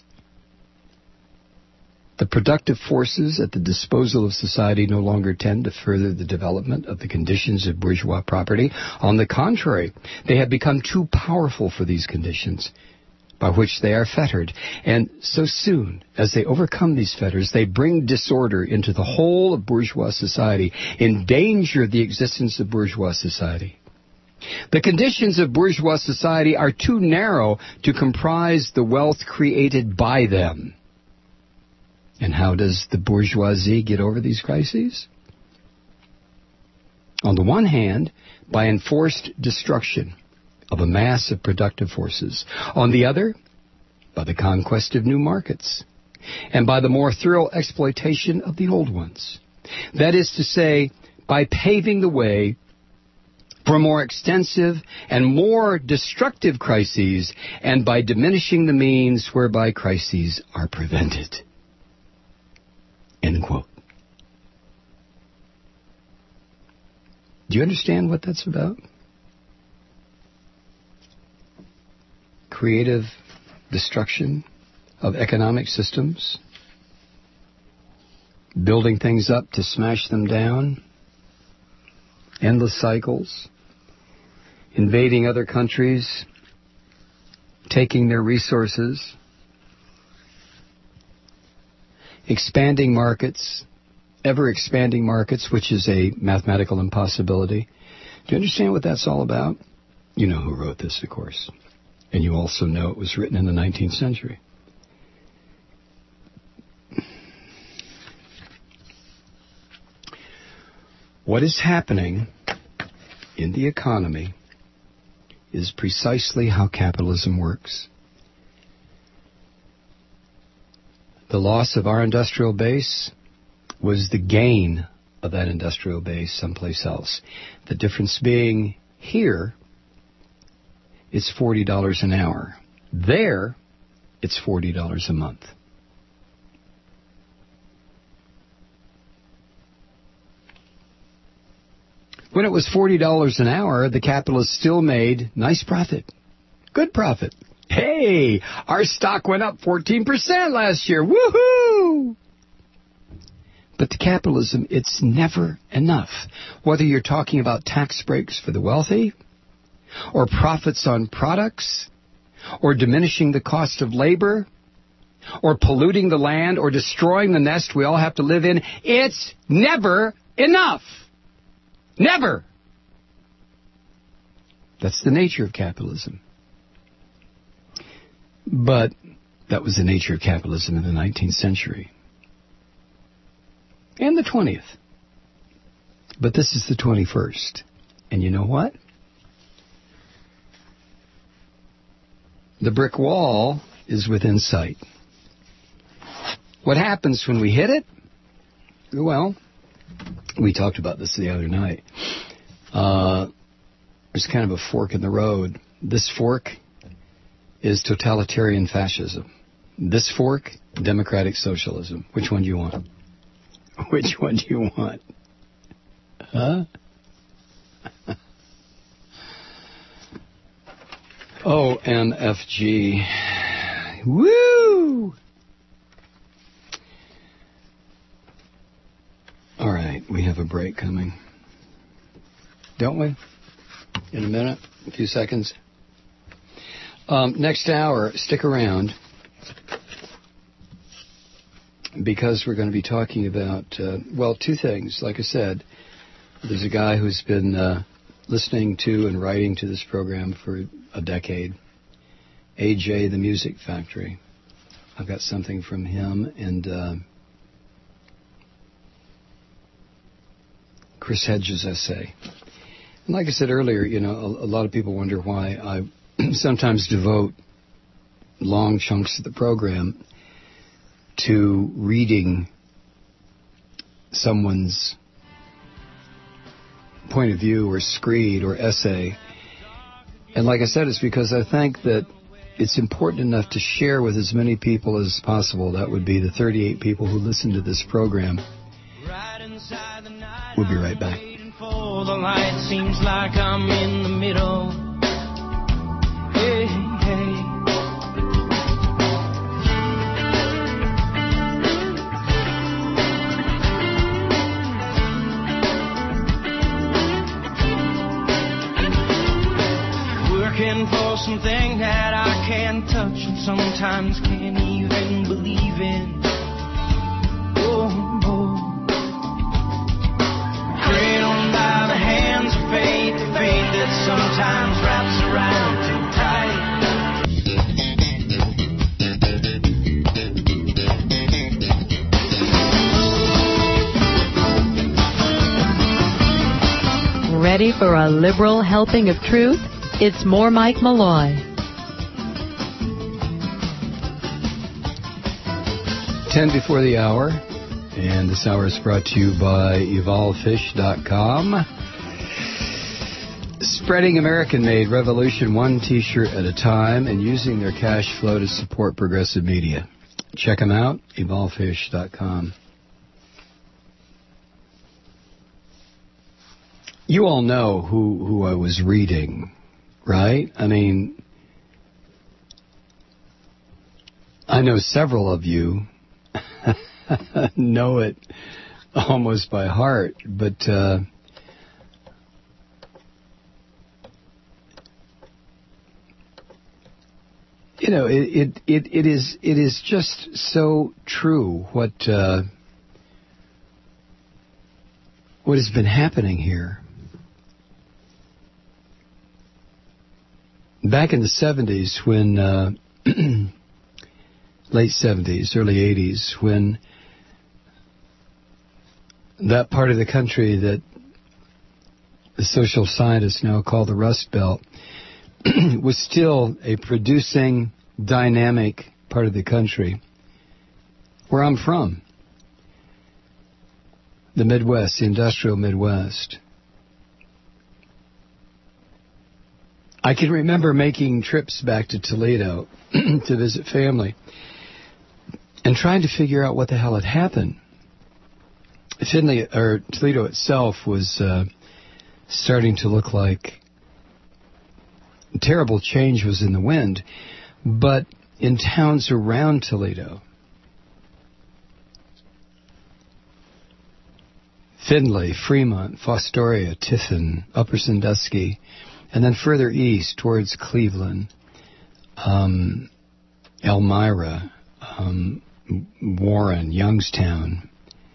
The productive forces at the disposal of society no longer tend to further the development of the conditions of bourgeois property. On the contrary, they have become too powerful for these conditions, by which they are fettered. And so soon as they overcome these fetters, they bring disorder into the whole of bourgeois society, endanger the existence of bourgeois society. The conditions of bourgeois society are too narrow to comprise the wealth created by them. And how does the bourgeoisie get over these crises? On the one hand, by enforced destruction of a mass of productive forces. On the other, by the conquest of new markets. And by the more thorough exploitation of the old ones. That is to say, by paving the way for more extensive and more destructive crises, and by diminishing the means whereby crises are prevented. End quote. Do you understand what that's about? Creative destruction of economic systems, building things up to smash them down, endless cycles, invading other countries, taking their resources, expanding markets, ever-expanding markets, which is a mathematical impossibility. Do you understand what that's all about? You know who wrote this, of course. And you also know it was written in the 19th century. What is happening in the economy is precisely how capitalism works. The loss of our industrial base was the gain of that industrial base someplace else. The difference being here, it's $40 an hour. There, it's $40 a month. When it was $40 an hour, the capitalists still made nice profit. Good profit. Hey, our stock went up 14% last year. Woohoo! But the capitalism, it's never enough. Whether you're talking about tax breaks for the wealthy, or profits on products, or diminishing the cost of labor, or polluting the land, or destroying the nest we all have to live in, it's never enough. Never. That's the nature of capitalism. But that was the nature of capitalism in the 19th century. And the 20th. But this is the 21st. And you know what? The brick wall is within sight. What happens when we hit it? Well, we talked about this the other night. There's kind of a fork in the road. This fork is totalitarian fascism. This fork, democratic socialism. Which one do you want? Which one do you want? Huh? OMFG. Woo! All right, we have a break coming. Don't we? In a minute, a few seconds. Next hour, stick around. because we're going to be talking about, two things. Like I said, there's a guy who's been listening to and writing to this program for a decade, AJ, the Music Factory. I've got something from him, and Chris Hedges' essay. And like I said earlier, a lot of people wonder why I sometimes devote long chunks of the program to reading someone's point of view or screed or essay. And like I said, it's because I think that it's important enough to share with as many people as possible. That would be the 38 people who listen to this program. We'll be right back. For the light seems like I'm in the middle. Hey, hey. Working for something that I can't touch and sometimes can't even believe in. Oh, oh. Cradled by the hands of fate, the fate that sometimes wraps around too tight. Ready for a liberal helping of truth? It's more Mike Malloy. 10 before the hour, and this hour is brought to you by EvolveFish.com. Spreading American-made revolution one T-shirt at a time and using their cash flow to support progressive media. Check them out, EvolveFish.com. You all know who I was reading, right? I mean, I know several of you know it almost by heart, but it is just so true what has been happening here. Back in the 70s, when late 70s, early 80s, when that part of the country that the social scientists now call the Rust Belt was still a producing, dynamic part of the country, where I'm from, the Midwest, the industrial Midwest. I can remember making trips back to Toledo to visit family and trying to figure out what the hell had happened. Toledo itself was starting to look like terrible change was in the wind, but in towns around Toledo, Findlay, Fremont, Fostoria, Tiffin, Upper Sandusky, and then further east towards Cleveland, Elmira, Warren, Youngstown,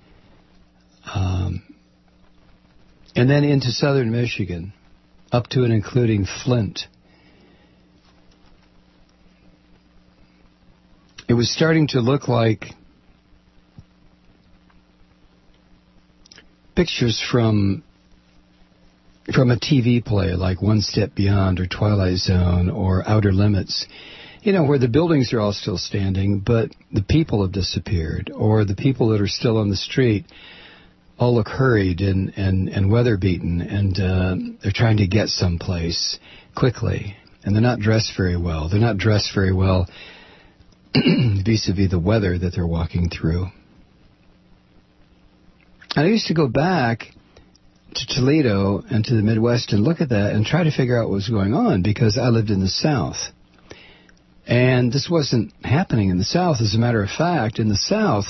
and then into southern Michigan, up to and including Flint. It was starting to look like pictures from a TV play like One Step Beyond or Twilight Zone or Outer Limits, where the buildings are all still standing, but the people have disappeared, or the people that are still on the street all look hurried and weather-beaten, and they're trying to get someplace quickly, and they're not dressed very well. They're not dressed very well vis-a-vis the weather that they're walking through. And I used to go back to Toledo and to the Midwest and look at that and try to figure out what was going on, because I lived in the South. And this wasn't happening in the South. As a matter of fact, in the South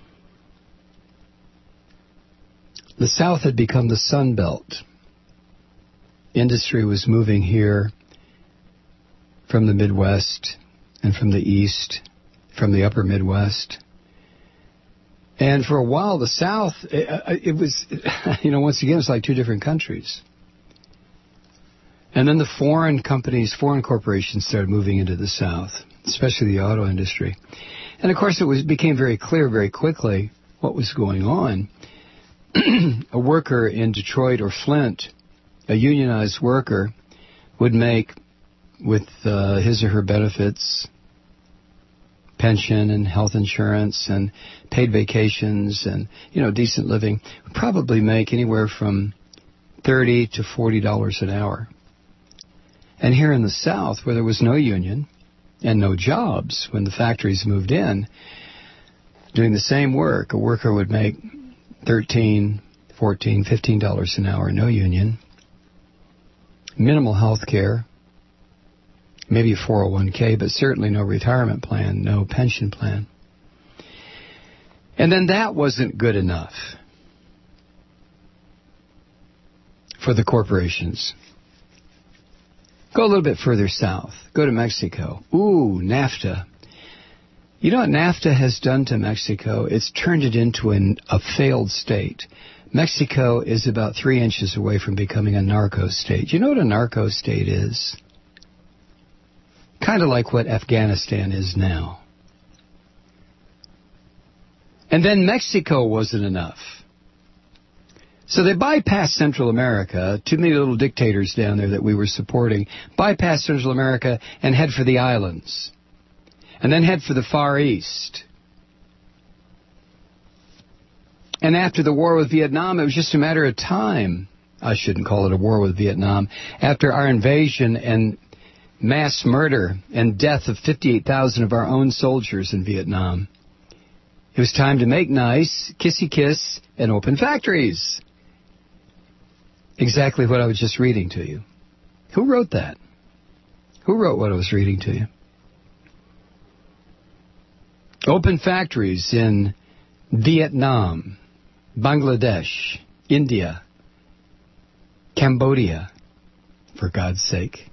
had become the Sun Belt. Industry was moving here from the Midwest and from the East, from the Upper Midwest. And for a while, the South, it was, once again, it's like two different countries. And then the foreign corporations started moving into the South, especially the auto industry. And of course, it became very clear very quickly what was going on. A worker in Detroit or Flint, a unionized worker, would make, with his or her benefits, pension and health insurance and paid vacations and, decent living, would probably make anywhere from $30 to $40 an hour. And here in the South, where there was no union and no jobs, when the factories moved in, doing the same work, a worker would make $13, $14, $15 an hour, no union, minimal health care, maybe a 401k, but certainly no retirement plan, no pension plan. And then that wasn't good enough for the corporations. Go a little bit further south. Go to Mexico. Ooh, NAFTA. You know what NAFTA has done to Mexico? It's turned it into a failed state. Mexico is about 3 inches away from becoming a narco state. You know what a narco state is? Kind of like what Afghanistan is now. And then Mexico wasn't enough. So they bypassed Central America, too many little dictators down there that we were supporting, bypass Central America and head for the islands. And then head for the Far East. And after the war with Vietnam, it was just a matter of time. I shouldn't call it a war with Vietnam. After our invasion and mass murder and death of 58,000 of our own soldiers in Vietnam, it was time to make nice, kissy kiss, and open factories. Exactly what I was just reading to you. Who wrote that? Who wrote what I was reading to you? Open factories in Vietnam, Bangladesh, India, Cambodia, for God's sake.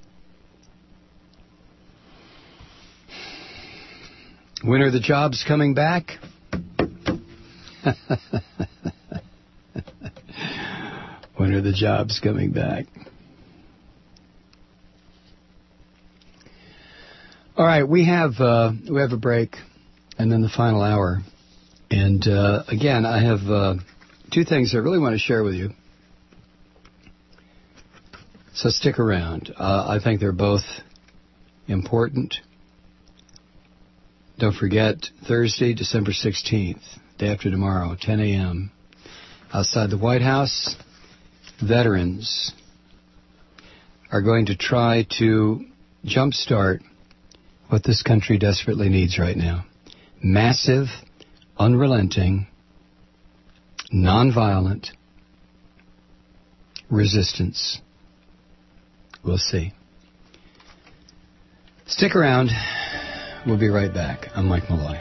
When are the jobs coming back? When are the jobs coming back? All right, we have a break, and then the final hour. And again, I have two things I really want to share with you. So stick around. I think they're both important. Don't forget, Thursday, December 16th, day after tomorrow, 10 a.m., outside the White House, veterans are going to try to jumpstart what this country desperately needs right now. Massive, unrelenting, nonviolent resistance. We'll see. Stick around. We'll be right back. I'm Mike Malloy.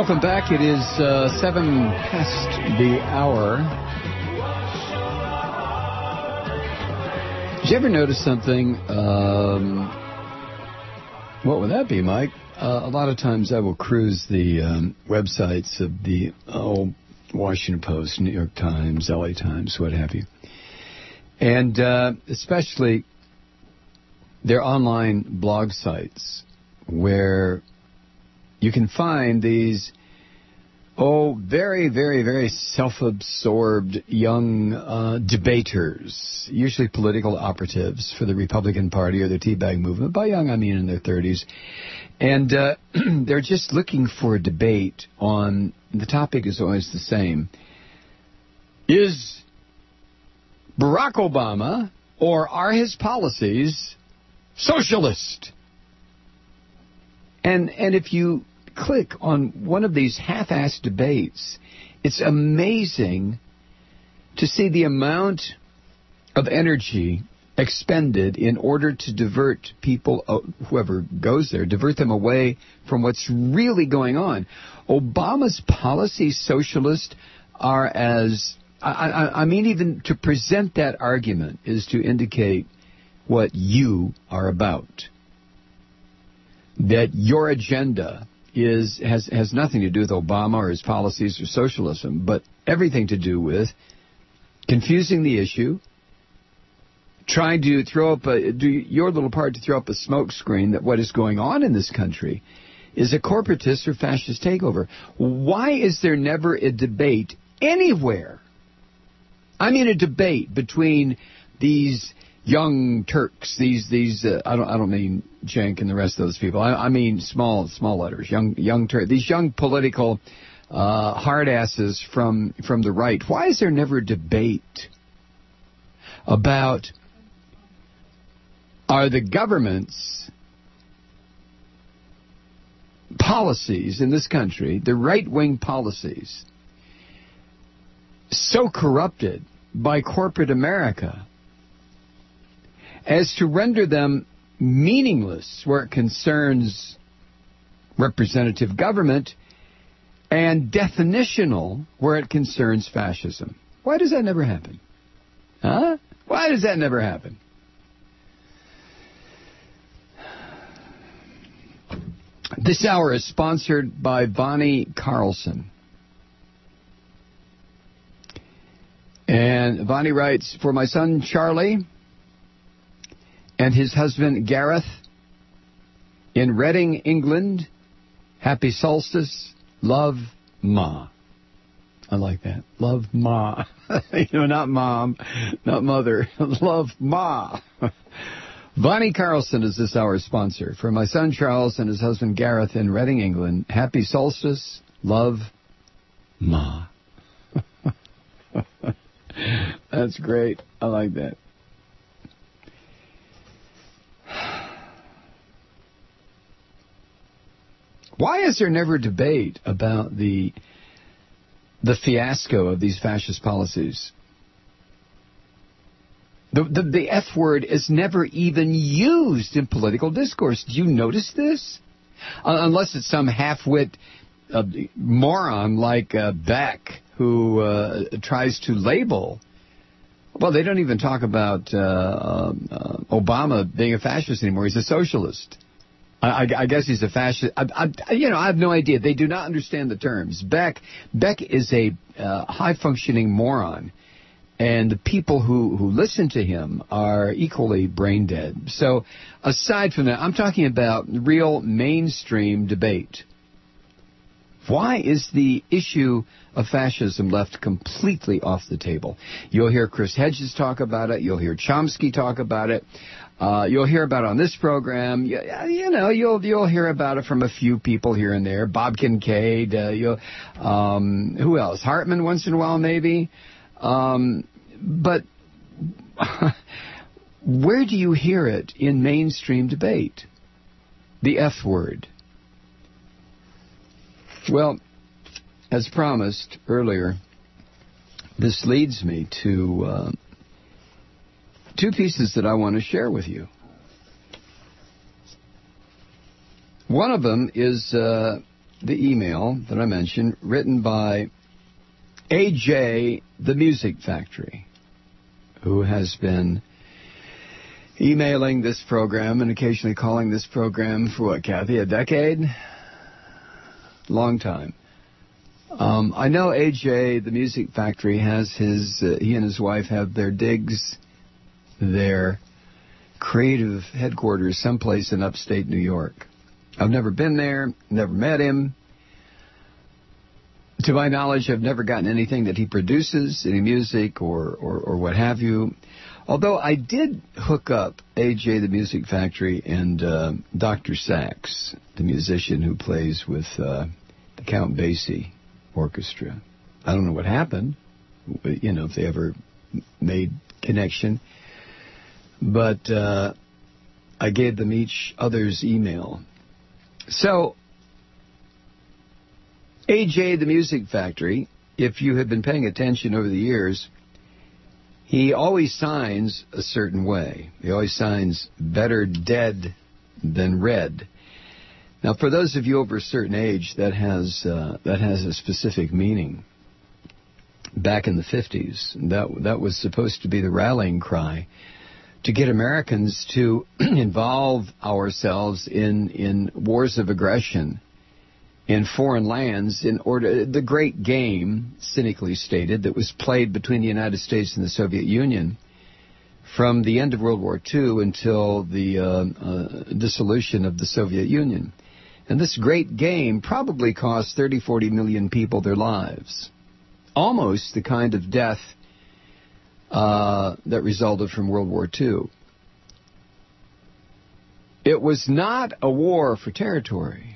Welcome back. It is 7 past the hour. Did you ever notice something? What would that be, Mike? A lot of times I will cruise the websites of the Washington Post, New York Times, LA Times, what have you. And especially their online blog sites where you can find these, very, very, very self-absorbed young debaters, usually political operatives for the Republican Party or the Teabag movement. By young, I mean in their 30s. And they're just looking for a debate on, the topic is always the same. Is Barack Obama or are his policies socialist? And if you click on one of these half-assed debates, it's amazing to see the amount of energy expended in order to divert people, whoever goes there, divert them away from what's really going on. Obama's policies, socialist, are as, I mean, even to present that argument is to indicate what you are about. That your agenda has nothing to do with Obama or his policies or socialism, but everything to do with confusing the issue, trying to do your little part to throw up a smoke screen that what is going on in this country is a corporatist or fascist takeover. Why is there never a debate anywhere? I mean, a debate between these young Turks, these I don't mean Cenk and the rest of those people. I mean small letters, young Turks, these young political hard asses from the right. Why is there never a debate about, are the government's policies in this country, the right-wing policies, so corrupted by corporate America as to render them meaningless where it concerns representative government and definitional where it concerns fascism? Why does that never happen? Huh? Why does that never happen? This hour is sponsored by Bonnie Carlson. And Bonnie writes, for my son Charlie and his husband Gareth in Reading, England, happy solstice, love, Ma. I like that. Love, Ma. Not mom, not mother. Love, Ma. Bonnie Carlson is this hour's sponsor. For my son Charles and his husband Gareth in Reading, England, happy solstice, love, Ma. That's great. I like that. Why is there never debate about the fiasco of these fascist policies? The F word is never even used in political discourse. Do you notice this? Unless it's some half-wit moron like Beck who tries to label. Well, they don't even talk about Obama being a fascist anymore. He's a socialist. I guess he's a fascist. I have no idea. They do not understand the terms. Beck is a high-functioning moron. And the people who listen to him are equally brain dead. So aside from that, I'm talking about real mainstream debate. Why is the issue of fascism left completely off the table? You'll hear Chris Hedges talk about it. You'll hear Chomsky talk about it. You'll hear about it on this program. You'll hear about it from a few people here and there. Bob Kincaid. Who else? Hartman once in a while, maybe. But where do you hear it in mainstream debate? The F word. Well, as promised earlier, this leads me to two pieces that I want to share with you. One of them is the email that I mentioned, written by AJ, the Music Factory, who has been emailing this program and occasionally calling this program for what, Kathy, a decade? Long time. I know AJ, the Music Factory, has he and his wife have their digs, their creative headquarters someplace in upstate New York. I've never been there, never met him. To my knowledge, I've never gotten anything that he produces, any music or what have you. Although I did hook up AJ, the Music Factory, and Dr. Sax, the musician who plays with the Count Basie Orchestra. I don't know what happened, if they ever made connection. But I gave them each other's email. So, AJ, the Music Factory, if you have been paying attention over the years, he always signs a certain way. He always signs better dead than red. Now, for those of you over a certain age, that has a specific meaning. Back in the 50s, that was supposed to be the rallying cry to get Americans to involve ourselves in wars of aggression in foreign lands in order, the great game, cynically stated, that was played between the United States and the Soviet Union from the end of World War II until the dissolution of the Soviet Union. And this great game probably cost 30, 40 million people their lives. Almost the kind of death that resulted from World War II. It was not a war for territory.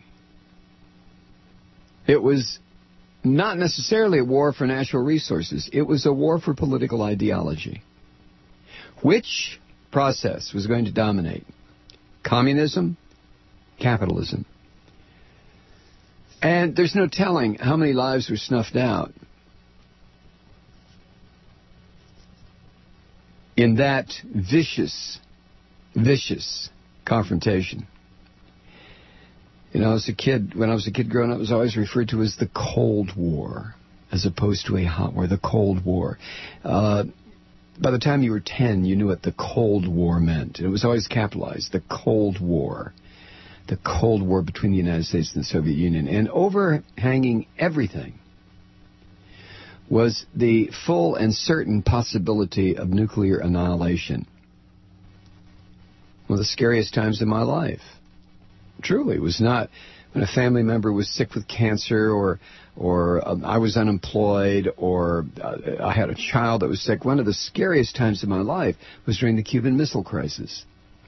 It was not necessarily a war for natural resources. It was a war for political ideology. Which process was going to dominate? Communism? Capitalism? And there's no telling how many lives were snuffed out in that vicious confrontation. When I was a kid growing up, it was always referred to as the Cold War, as opposed to a hot war, the Cold War. By the time you were 10, you knew what the Cold War meant. It was always capitalized, the Cold War. The Cold War between the United States and the Soviet Union. And overhanging everything was the full and certain possibility of nuclear annihilation. One of the scariest times in my life. Truly, it was not when a family member was sick with cancer or I was unemployed or I had a child that was sick. One of the scariest times in my life was during the Cuban Missile Crisis.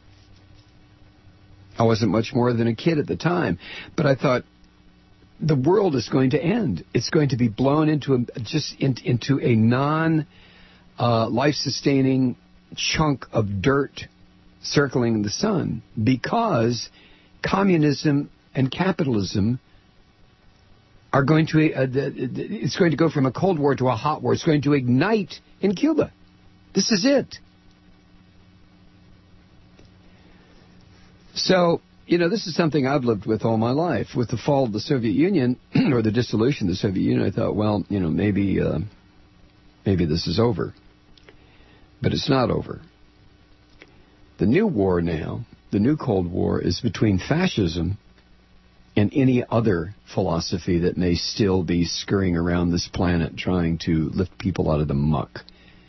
I wasn't much more than a kid at the time, but I thought, the world is going to end. It's going to be blown into a non-life-sustaining chunk of dirt circling the sun because communism and capitalism are going to, it's going to go from a Cold War to a hot war. It's going to ignite in Cuba. This is it. So, this is something I've lived with all my life. With the fall of the Soviet Union, or the dissolution of the Soviet Union, I thought, well, maybe this is over. But it's not over. The new war now, the new Cold War, is between fascism and any other philosophy that may still be scurrying around this planet trying to lift people out of the muck.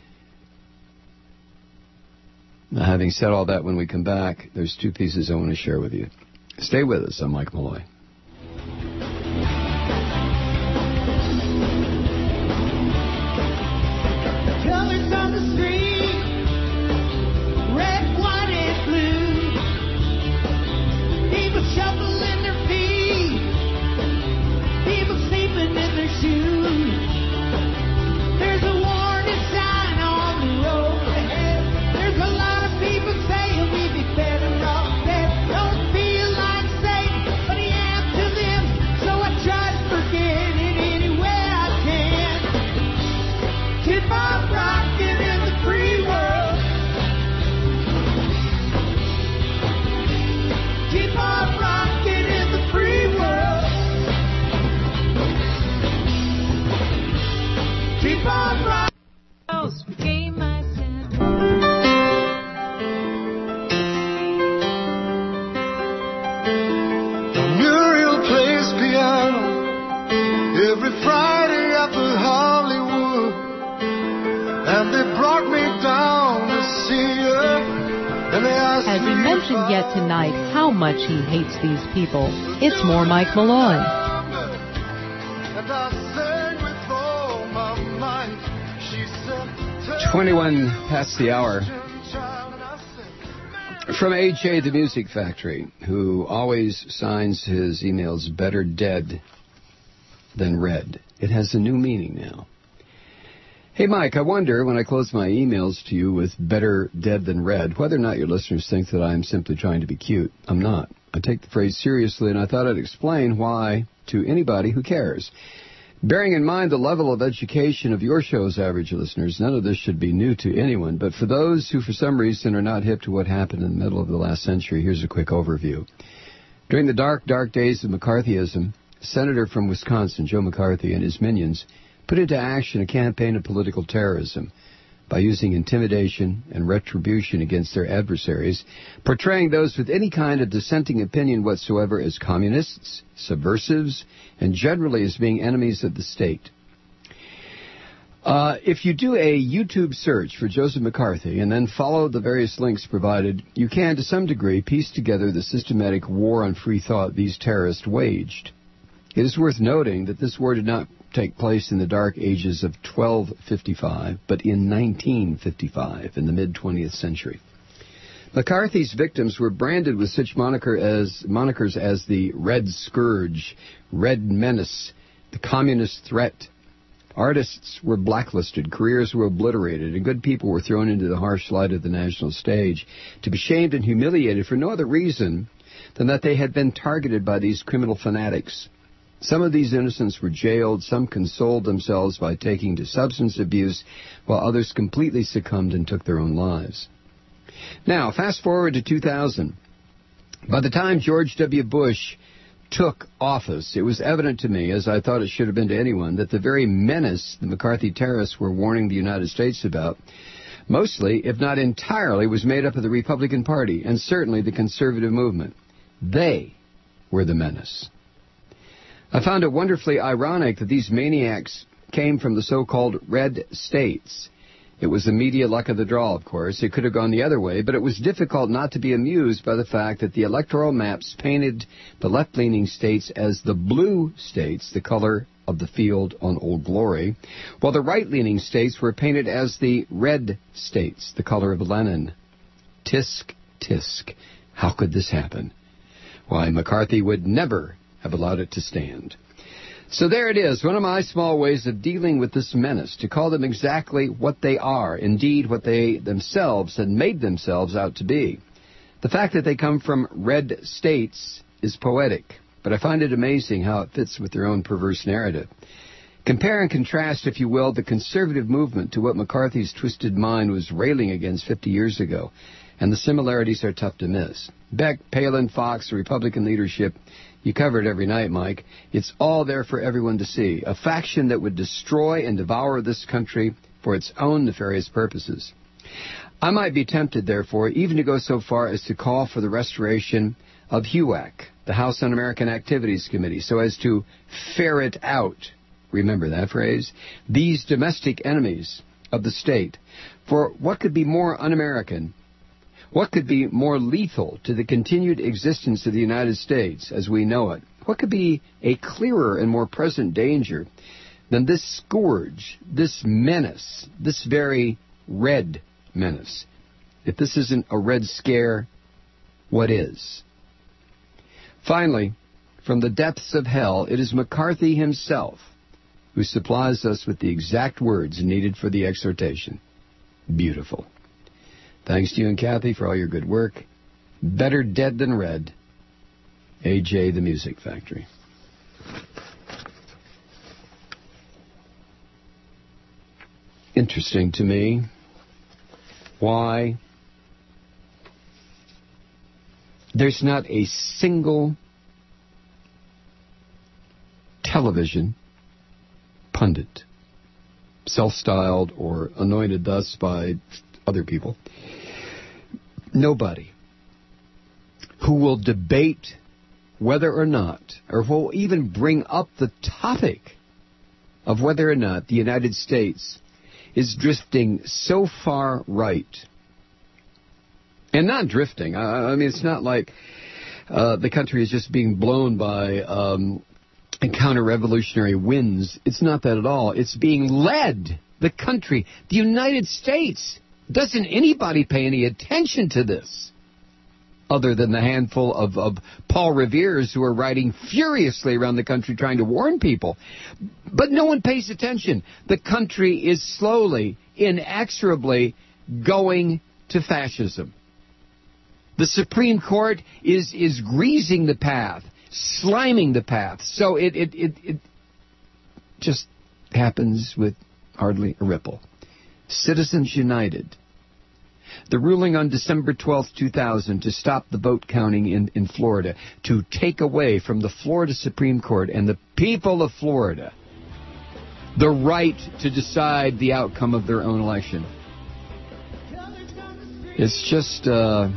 Now, having said all that, when we come back, there's two pieces I want to share with you. Stay with us. I'm Mike Malloy. Colors on the street, red, white, and blue. People shuffling their feet, people sleeping in their shoes. There's a warning sign on the road ahead. There's a lot of people saying we'd be better off dead. Don't feel like Satan, but he Has he mentioned yet tonight how much he hates these people? It's more Mike Malloy. 21 past the hour. From AJ the Music Factory, who always signs his emails better dead than red. It has a new meaning now. Hey, Mike, I wonder, when I close my emails to you with better dead than red, whether or not your listeners think that I'm simply trying to be cute. I'm not. I take the phrase seriously, and I thought I'd explain why to anybody who cares. Bearing in mind the level of education of your show's average listeners, none of this should be new to anyone, but for those who for some reason are not hip to what happened in the middle of the last century, here's a quick overview. During the dark, dark days of McCarthyism, a senator from Wisconsin, Joe McCarthy, and his minions put into action a campaign of political terrorism by using intimidation and retribution against their adversaries, portraying those with any kind of dissenting opinion whatsoever as communists, subversives, and generally as being enemies of the state. If you do a YouTube search for Joseph McCarthy and then follow the various links provided, you can, to some degree, piece together the systematic war on free thought these terrorists waged. It is worth noting that this war did not take place in the dark ages of 1255, but in 1955, in the mid-20th century. McCarthy's victims were branded with such monikers as the Red Scourge, Red Menace, the Communist Threat. Artists were blacklisted, careers were obliterated, and good people were thrown into the harsh light of the national stage to be shamed and humiliated for no other reason than that they had been targeted by these criminal fanatics. Some of these innocents were jailed, some consoled themselves by taking to substance abuse, while others completely succumbed and took their own lives. Now, fast forward to 2000. By the time George W. Bush took office, it was evident to me, as I thought it should have been to anyone, that the very menace the McCarthy terrorists were warning the United States about, mostly, if not entirely, was made up of the Republican Party, and certainly the conservative movement. They were the menace. I found it wonderfully ironic that these maniacs came from the so-called red states. It was the media luck of the draw, of course. It could have gone the other way, but it was difficult not to be amused by the fact that the electoral maps painted the left-leaning states as the blue states, the color of the field on Old Glory, while the right-leaning states were painted as the red states, the color of Lenin. Tisk, tisk. How could this happen? Why, McCarthy would never have allowed it to stand. So there it is, one of my small ways of dealing with this menace, to call them exactly what they are, indeed what they themselves had made themselves out to be. The fact that they come from red states is poetic, but I find it amazing how it fits with their own perverse narrative. Compare and contrast, if you will, the conservative movement to what McCarthy's twisted mind was railing against 50 years ago, and the similarities are tough to miss. Beck, Palin, Fox, the Republican leadership, you cover it every night, Mike. It's all there for everyone to see. A faction that would destroy and devour this country for its own nefarious purposes. I might be tempted, therefore, even to go so far as to call for the restoration of HUAC, the House Un-American Activities Committee, so as to ferret out, remember that phrase, these domestic enemies of the state. For what could be more un-American? What could be more lethal to the continued existence of the United States as we know it? What could be a clearer and more present danger than this scourge, this menace, this very red menace? If this isn't a red scare, what is? Finally, from the depths of hell, it is McCarthy himself who supplies us with the exact words needed for the exhortation. Beautiful. Thanks to you and Kathy for all your good work. Better dead than red. AJ the Music Factory. Interesting to me why there's not a single television pundit, self-styled or anointed thus by other people, nobody who will debate whether or not, or will even bring up the topic of whether or not the United States is drifting so far right And not drifting. I mean, it's not like the country is just being blown by counter-revolutionary winds. It's not that at all. It's being led. The country, the United States. Doesn't anybody pay any attention to this? Other than the handful of Paul Revere's who are riding furiously around the country trying to warn people. But no one pays attention. The country is slowly, inexorably going to fascism. The Supreme Court is greasing the path, sliming the path. So it just happens with hardly a ripple. Citizens United. The ruling on December 12, 2000 to stop the vote counting in Florida, to take away from the Florida Supreme Court and the people of Florida the right to decide the outcome of their own election. It's just,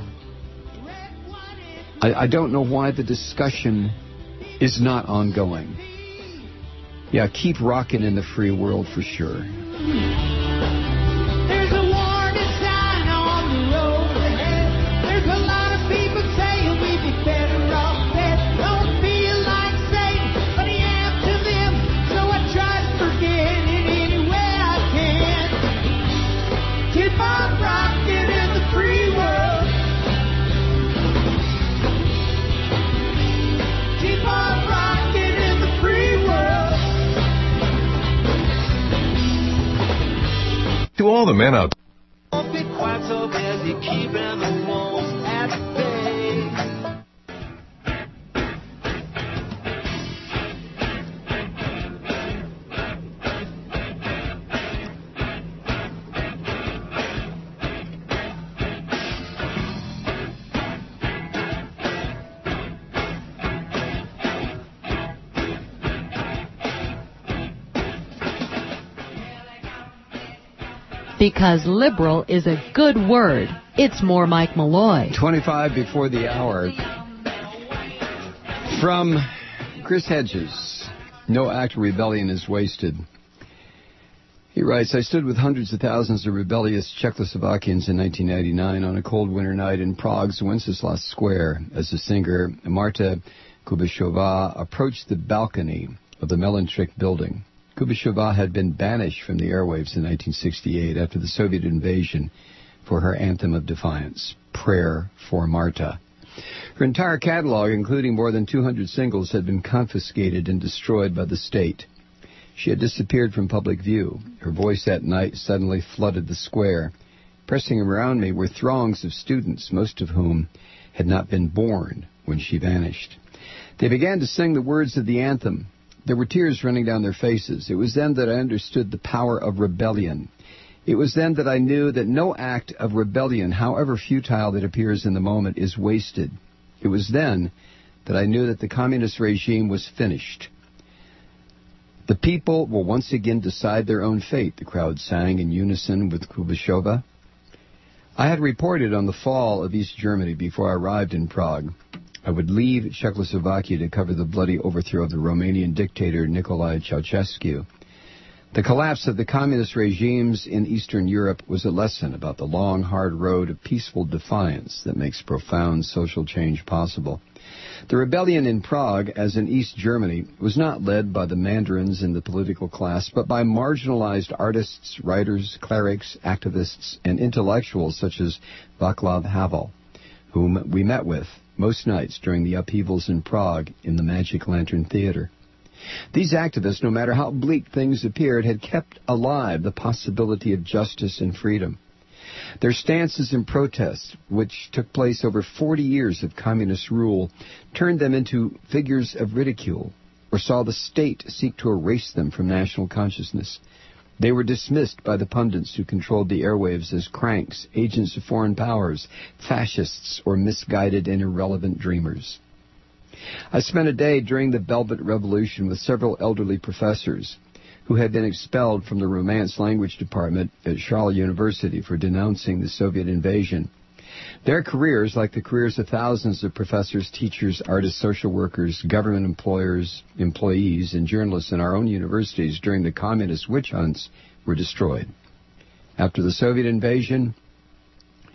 I don't know why the discussion is not ongoing. Yeah, keep rocking in the free world for sure. There's a warning sign on the road ahead. There's a lot of people saying we'd be better off dead. Don't feel like saying, but I am to them. So I try to forget it any way I can. Keep on rocking in the free world. Keep on rocking in the free world. To all the men out Don't be quite so busy keeping the wolves at bay. Because liberal is a good word. It's more Mike Malloy. 25 before the hour. From Chris Hedges, no act of rebellion is wasted. He writes, I stood with hundreds of thousands of rebellious Czechoslovakians in 1999 on a cold winter night in Prague's Wenceslas Square as the singer Marta Kubishova approached the balcony of the Melanchik building. Kubishova had been banished from the airwaves in 1968 after the Soviet invasion for her anthem of defiance, Prayer for Marta. Her entire catalog, including more than 200 singles, had been confiscated and destroyed by the state. She had disappeared from public view. Her voice that night suddenly flooded the square. Pressing around me were throngs of students, most of whom had not been born when she vanished. They began to sing the words of the anthem. There were tears running down their faces. It was then that I understood the power of rebellion. It was then that I knew that no act of rebellion, however futile it appears in the moment, is wasted. It was then that I knew that the communist regime was finished. The people will once again decide their own fate, the crowd sang in unison with Kubishova. I had reported on the fall of East Germany before I arrived in Prague. I would leave Czechoslovakia to cover the bloody overthrow of the Romanian dictator Nicolae Ceausescu. The collapse of the communist regimes in Eastern Europe was a lesson about the long, hard road of peaceful defiance that makes profound social change possible. The rebellion in Prague, as in East Germany, was not led by the mandarins in the political class, but by marginalized artists, writers, clerics, activists, and intellectuals such as Václav Havel, whom we met with most nights during the upheavals in Prague in the Magic Lantern Theater. These activists, no matter how bleak things appeared, had kept alive the possibility of justice and freedom. Their stances and protests, which took place over 40 years of communist rule, turned them into figures of ridicule, or saw the state seek to erase them from national consciousness. They were dismissed by the pundits who controlled the airwaves as cranks, agents of foreign powers, fascists, or misguided and irrelevant dreamers. I spent a day during the Velvet Revolution with several elderly professors who had been expelled from the Romance language department at Charles University for denouncing the Soviet invasion. Their careers, like the careers of thousands of professors, teachers, artists, social workers, government employers, employees, and journalists in our own universities during the communist witch hunts, were destroyed. After the Soviet invasion,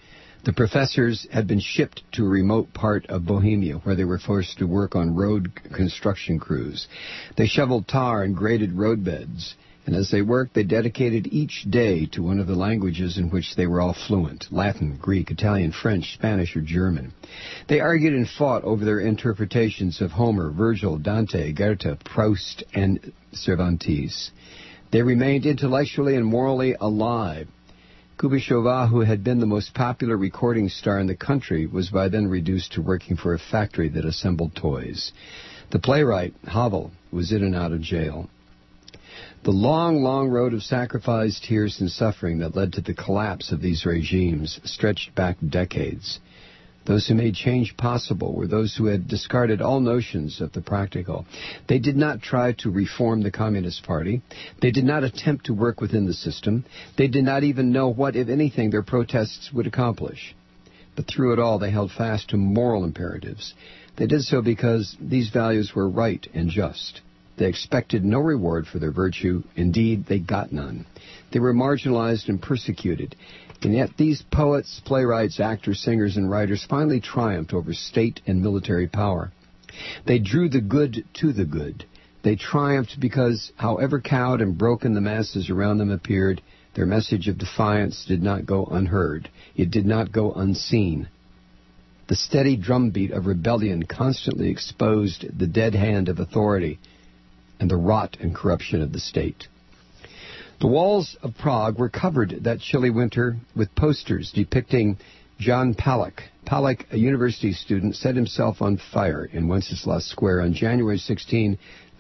The professors had been shipped to a remote part of Bohemia where they were forced to work on road construction crews. They shoveled tar and graded roadbeds, and as they worked, they dedicated each day to one of the languages in which they were all fluent: Latin, Greek, Italian, French, Spanish, or German. They argued and fought over their interpretations of Homer, Virgil, Dante, Goethe, Proust, and Cervantes. They remained intellectually and morally alive. Kubishova, who had been the most popular recording star in the country, was by then reduced to working for a factory that assembled toys. The playwright, Havel, was in and out of jail. The long, long road of sacrifice, tears, and suffering that led to the collapse of these regimes stretched back decades. Those who made change possible were those who had discarded all notions of the practical. They did not try to reform the Communist Party. They did not attempt to work within the system. They did not even know what, if anything, their protests would accomplish. But through it all, they held fast to moral imperatives. They did so because these values were right and just. They expected no reward for their virtue. Indeed, they got none. They were marginalized and persecuted. And yet these poets, playwrights, actors, singers, and writers finally triumphed over state and military power. They drew the good to the good. They triumphed because, however cowed and broken the masses around them appeared, their message of defiance did not go unheard. It did not go unseen. The steady drumbeat of rebellion constantly exposed the dead hand of authority and the rot and corruption of the state. The walls of Prague were covered that chilly winter with posters depicting Jan Palach. Palach, a university student, set himself on fire in Wenceslas Square on January 16,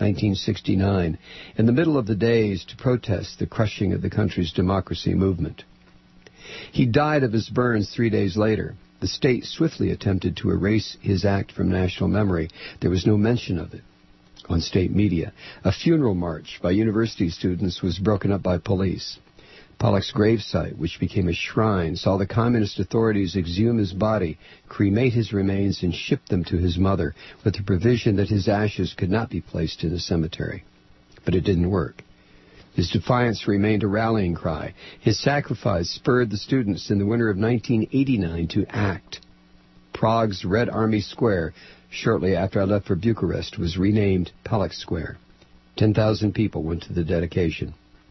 1969, in the middle of the days to protest the crushing of the country's democracy movement. He died of his burns 3 days later. The state swiftly attempted to erase his act from national memory. There was no mention of it on state media. A funeral march by university students was broken up by police. Palach's gravesite, which became a shrine, saw the communist authorities exhume his body, cremate his remains, and ship them to his mother, with the provision that his ashes could not be placed in a cemetery. But it didn't work. His defiance remained a rallying cry. His sacrifice spurred the students in the winter of 1989 to act. Prague's Red Army Square, shortly after I left for Bucharest, was renamed Palach Square. 10,000 people went to the dedication.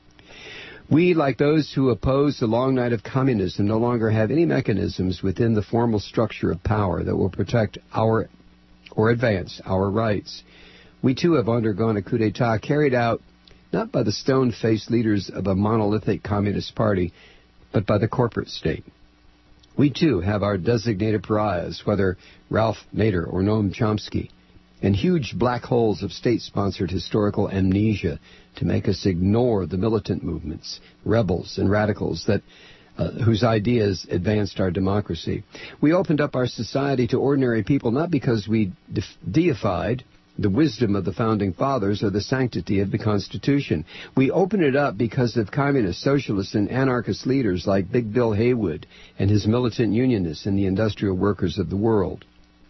We, like those who oppose the long night of communism, no longer have any mechanisms within the formal structure of power that will protect our or advance our rights. We, too, have undergone a coup d'etat carried out not by the stone-faced leaders of a monolithic communist party, but by the corporate state. We, too, have our designated pariahs, whether Ralph Nader or Noam Chomsky, and huge black holes of state-sponsored historical amnesia to make us ignore the militant movements, rebels, and radicals that whose ideas advanced our democracy. We opened up our society to ordinary people not because we deified the wisdom of the Founding Fathers or the sanctity of the Constitution. We opened it up because of communist, socialist, and anarchist leaders like Big Bill Haywood and his militant unionists and the industrial workers of the world.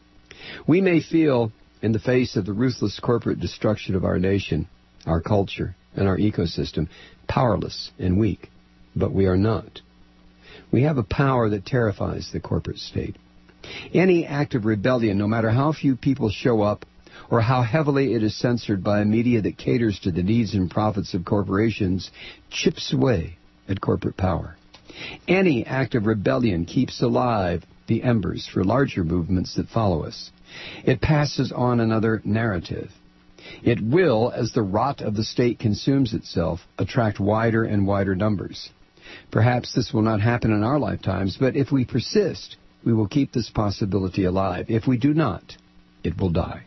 We may feel, in the face of the ruthless corporate destruction of our nation, our culture, and our ecosystem, powerless and weak, but we are not. We have a power that terrifies the corporate state. Any act of rebellion, no matter how few people show up, or how heavily it is censored by a media that caters to the needs and profits of corporations, chips away at corporate power. Any act of rebellion keeps alive the embers for larger movements that follow us. It passes on another narrative. It will, as the rot of the state consumes itself, attract wider and wider numbers. Perhaps this will not happen in our lifetimes, but if we persist, we will keep this possibility alive. If we do not, it will die.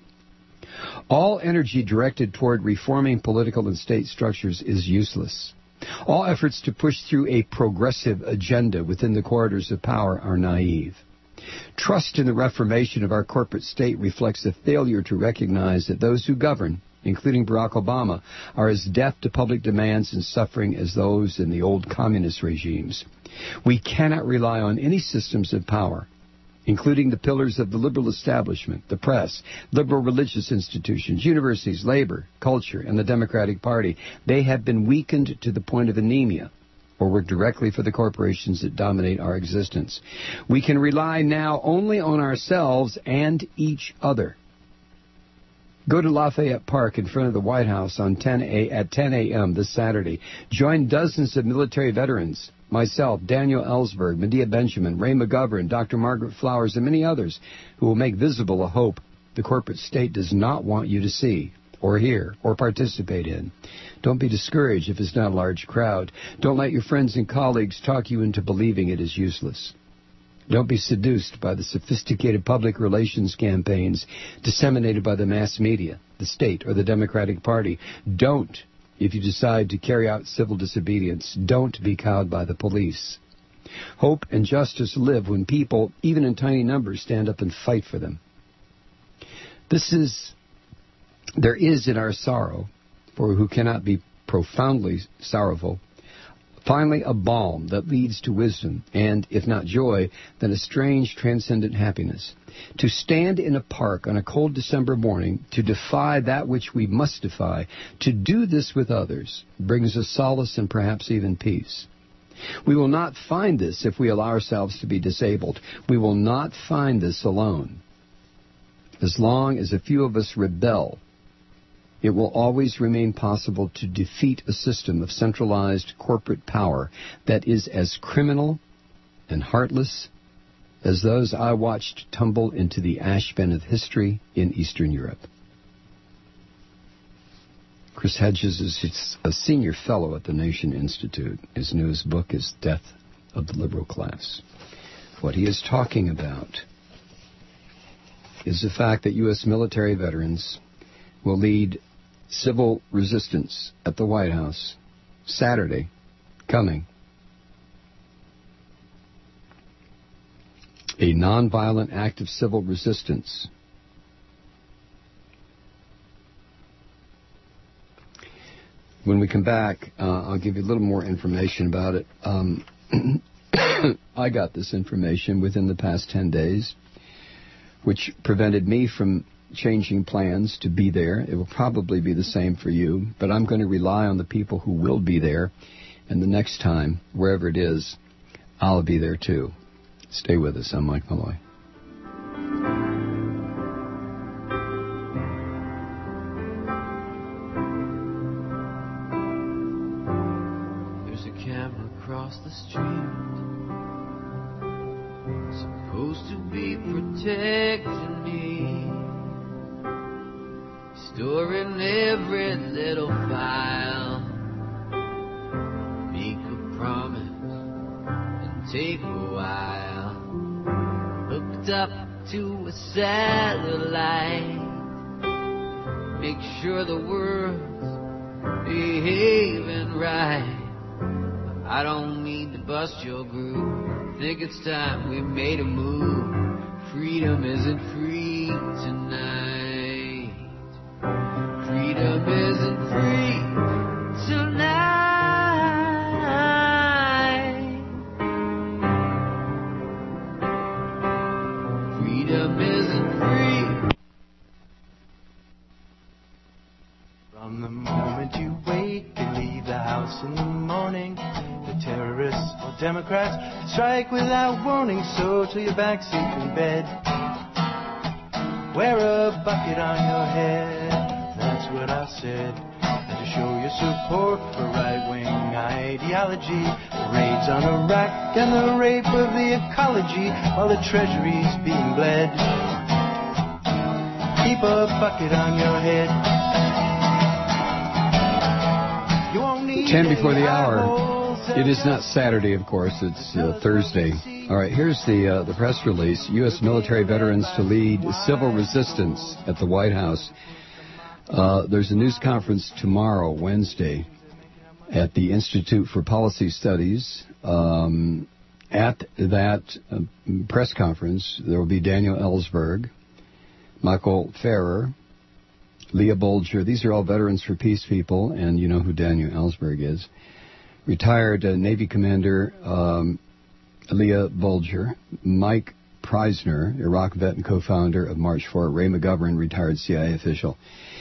All energy directed toward reforming political and state structures is useless. All efforts to push through a progressive agenda within the corridors of power are naive. Trust in the reformation of our corporate state reflects a failure to recognize that those who govern, including Barack Obama, are as deaf to public demands and suffering as those in the old communist regimes. We cannot rely on any systems of power, including the pillars of the liberal establishment, the press, liberal religious institutions, universities, labor, culture, and the Democratic Party. They have been weakened to the point of anemia. or work directly for the corporations that dominate our existence. We can rely now only on ourselves and each other. Go to Lafayette Park in front of the White House at 10 a.m. this Saturday. Join dozens of military veterans, myself, Daniel Ellsberg, Medea Benjamin, Ray McGovern, Dr. Margaret Flowers, and many others who will make visible a hope the corporate state does not want you to see or hear or participate in. Don't be discouraged if it's not a large crowd. Don't let your friends and colleagues talk you into believing it is useless. Don't be seduced by the sophisticated public relations campaigns disseminated by the mass media, the state, or the Democratic Party. Don't, if you decide to carry out civil disobedience, don't be cowed by the police. Hope and justice live when people, even in tiny numbers, stand up and fight for them. There is in our sorrow, for who cannot be profoundly sorrowful, finally a balm that leads to wisdom, and, if not joy, then a strange transcendent happiness. To stand in a park on a cold December morning, to defy that which we must defy, to do this with others, brings us solace and perhaps even peace. We will not find this if we allow ourselves to be disabled. We will not find this alone. As long as a few of us rebel, it will always remain possible to defeat a system of centralized corporate power that is as criminal and heartless as those I watched tumble into the ash bin of history in Eastern Europe. Chris Hedges is a senior fellow at the Nation Institute. His newest book is Death of the Liberal Class. What he is talking about is the fact that U.S. military veterans will lead civil resistance at the White House Saturday coming. A nonviolent act of civil resistance. When we come back, I'll give you a little more information about it. I got this information within the past 10 days, which prevented me from changing plans to be there. It will probably be the same for you, but I'm going to rely on the people who will be there, and the next time, wherever it is, I'll be there too. Stay with us. I'm Mike Malloy. There's a camera across the street, supposed to be protecting me, storing every little file. Make a promise and take a while. Hooked up to a satellite, make sure the world's behaving right. I don't mean to bust your groove, think it's time we made a move. Freedom isn't free tonight. Freedom isn't free tonight. Freedom isn't free. From the moment you wake and leave the house in the morning, the terrorists or Democrats strike without warning. So to your backseat in bed, wear a bucket on your head. That's what I said. And to show your support for right-wing ideology, the raids on Iraq and the rape of the ecology while the treasury's being bled. Keep a bucket on your head. You won't need 10 before the hour. It is not Saturday, of course. It's Thursday. All right, here's the press release. U.S. military veterans to lead civil resistance at the White House. There's a news conference tomorrow, Wednesday, at the Institute for Policy Studies. At that press conference, there will be Daniel Ellsberg, Michael Farrer, Leah Bolger. These are all Veterans for Peace people, and you know who Daniel Ellsberg is. Retired Navy Commander Leah Bolger, Mike Preisner, Iraq vet and co-founder of March for, Ray McGovern, retired CIA official.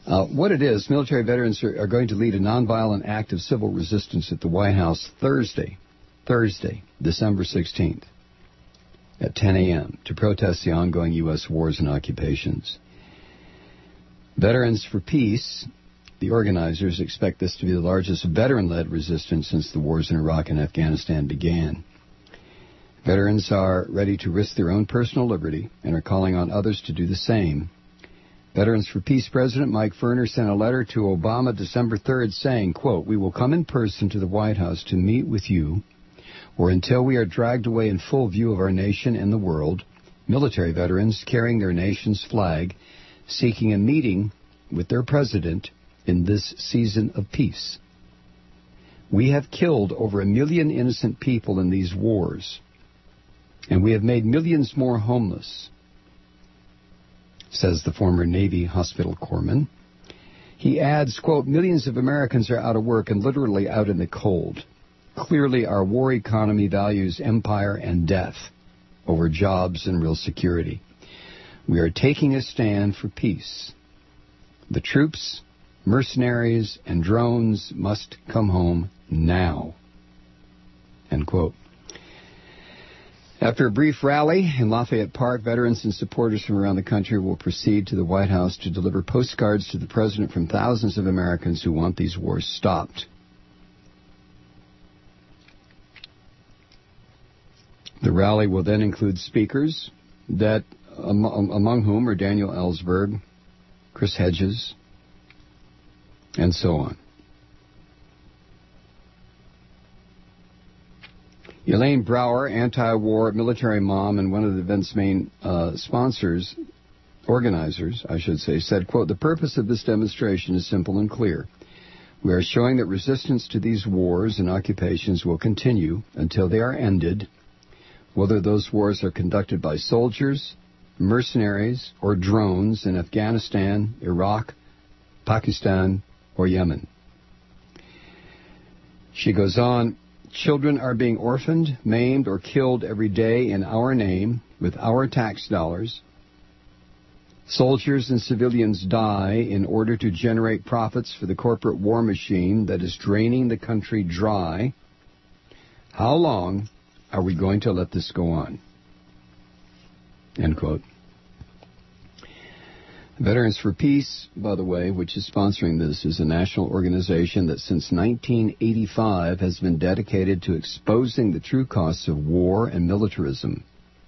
What it is, military veterans are going to lead a nonviolent act of civil resistance at the White House Thursday, December 16th, at 10 a.m. to protest the ongoing U.S. wars and occupations. Veterans for Peace, the organizers, expect this to be the largest veteran-led resistance since the wars in Iraq and Afghanistan began. Veterans are ready to risk their own personal liberty and are calling on others to do the same. Veterans for Peace President Mike Ferner sent a letter to Obama December 3rd saying, quote, "We will come in person to the White House to meet with you, or until we are dragged away in full view of our nation and the world, military veterans carrying their nation's flag, seeking a meeting with their president in this season of peace. We have killed over 1 million innocent people in these wars, and we have made millions more homeless," says the former Navy hospital corpsman. He adds, quote, "Millions of Americans are out of work and literally out in the cold. Clearly, our war economy values empire and death over jobs and real security. We are taking a stand for peace. The troops, mercenaries, and drones must come home now." End quote. After a brief rally in Lafayette Park, veterans and supporters from around the country will proceed to the White House to deliver postcards to the president from thousands of Americans who want these wars stopped. The rally will then include speakers that, among whom are Daniel Ellsberg, Chris Hedges, and so on. Elaine Brower, anti-war military mom and one of the event's main organizers, said, quote, "The purpose of this demonstration is simple and clear. We are showing that resistance to these wars and occupations will continue until they are ended, whether those wars are conducted by soldiers, mercenaries, or drones in Afghanistan, Iraq, Pakistan, or Yemen." She goes on, "Children are being orphaned, maimed, or killed every day in our name with our tax dollars. Soldiers and civilians die in order to generate profits for the corporate war machine that is draining the country dry. How long are we going to let this go on?" End quote. Veterans for Peace, by the way, which is sponsoring this, is a national organization that since 1985 has been dedicated to exposing the true costs of war and militarism.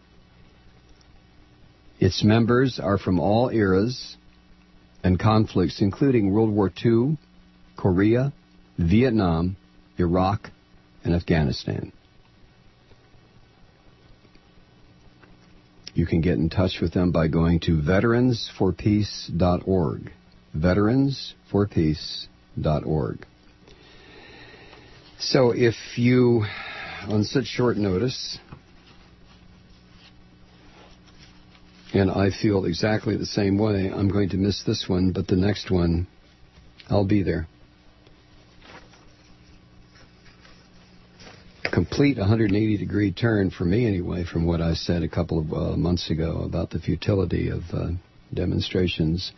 Its members are from all eras and conflicts, including World War II, Korea, Vietnam, Iraq, and Afghanistan. You can get in touch with them by going to veteransforpeace.org. Veteransforpeace.org. So if you, on such short notice, and I feel exactly the same way, I'm going to miss this one, but the next one, I'll be there. Complete 180-degree turn for me anyway from what I said a couple of months ago about the futility of demonstrations.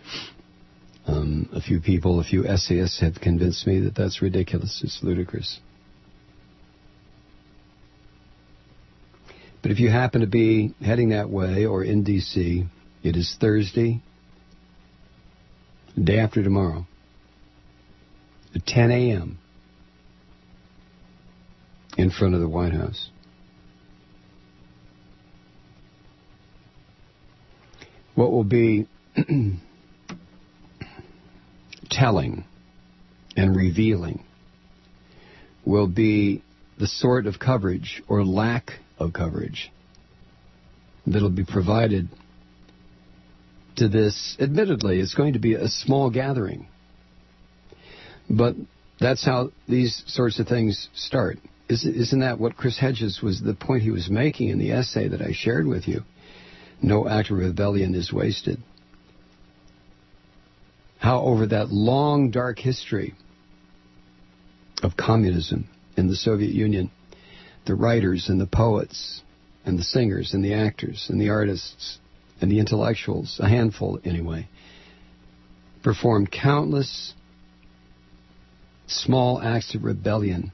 A few people, a few essayists have convinced me that that's ridiculous. It's ludicrous. But if you happen to be heading that way or in D.C., it is Thursday, day after tomorrow, at 10 a.m., in front of the White House. What will be telling and revealing will be the sort of coverage or lack of coverage that'll be provided to this. Admittedly, it's going to be a small gathering, but that's how these sorts of things start. Isn't that what Chris Hedges was, the point he was making in the essay that I shared with you? No act of rebellion is wasted. How over that long, dark history of communism in the Soviet Union, the writers and the poets and the singers and the actors and the artists and the intellectuals, a handful anyway, performed countless small acts of rebellion.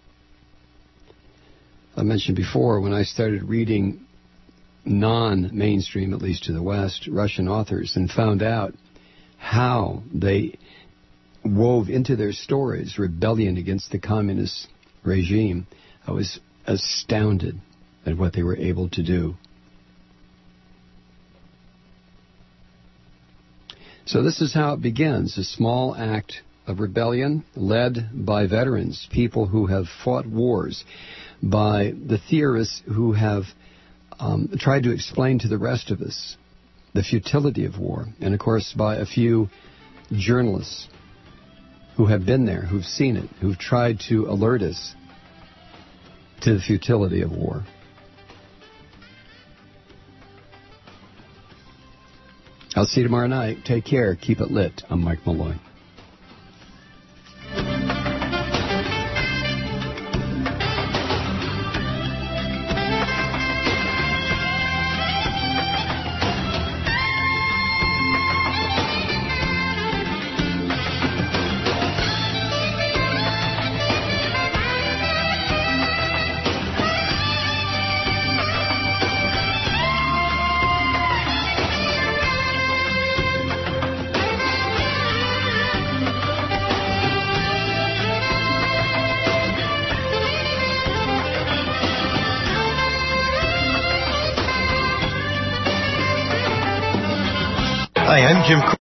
I mentioned before, when I started reading non-mainstream, at least to the West, Russian authors, and found out how they wove into their stories rebellion against the communist regime, I was astounded at what they were able to do. So this is how it begins, a small act of rebellion led by veterans, people who have fought wars, by the theorists who have tried to explain to the rest of us the futility of war, and of course by a few journalists who have been there, who've seen it, who've tried to alert us to the futility of war. I'll see you tomorrow night. Take care. Keep it lit. I'm Mike Malloy. Hi, I'm Jim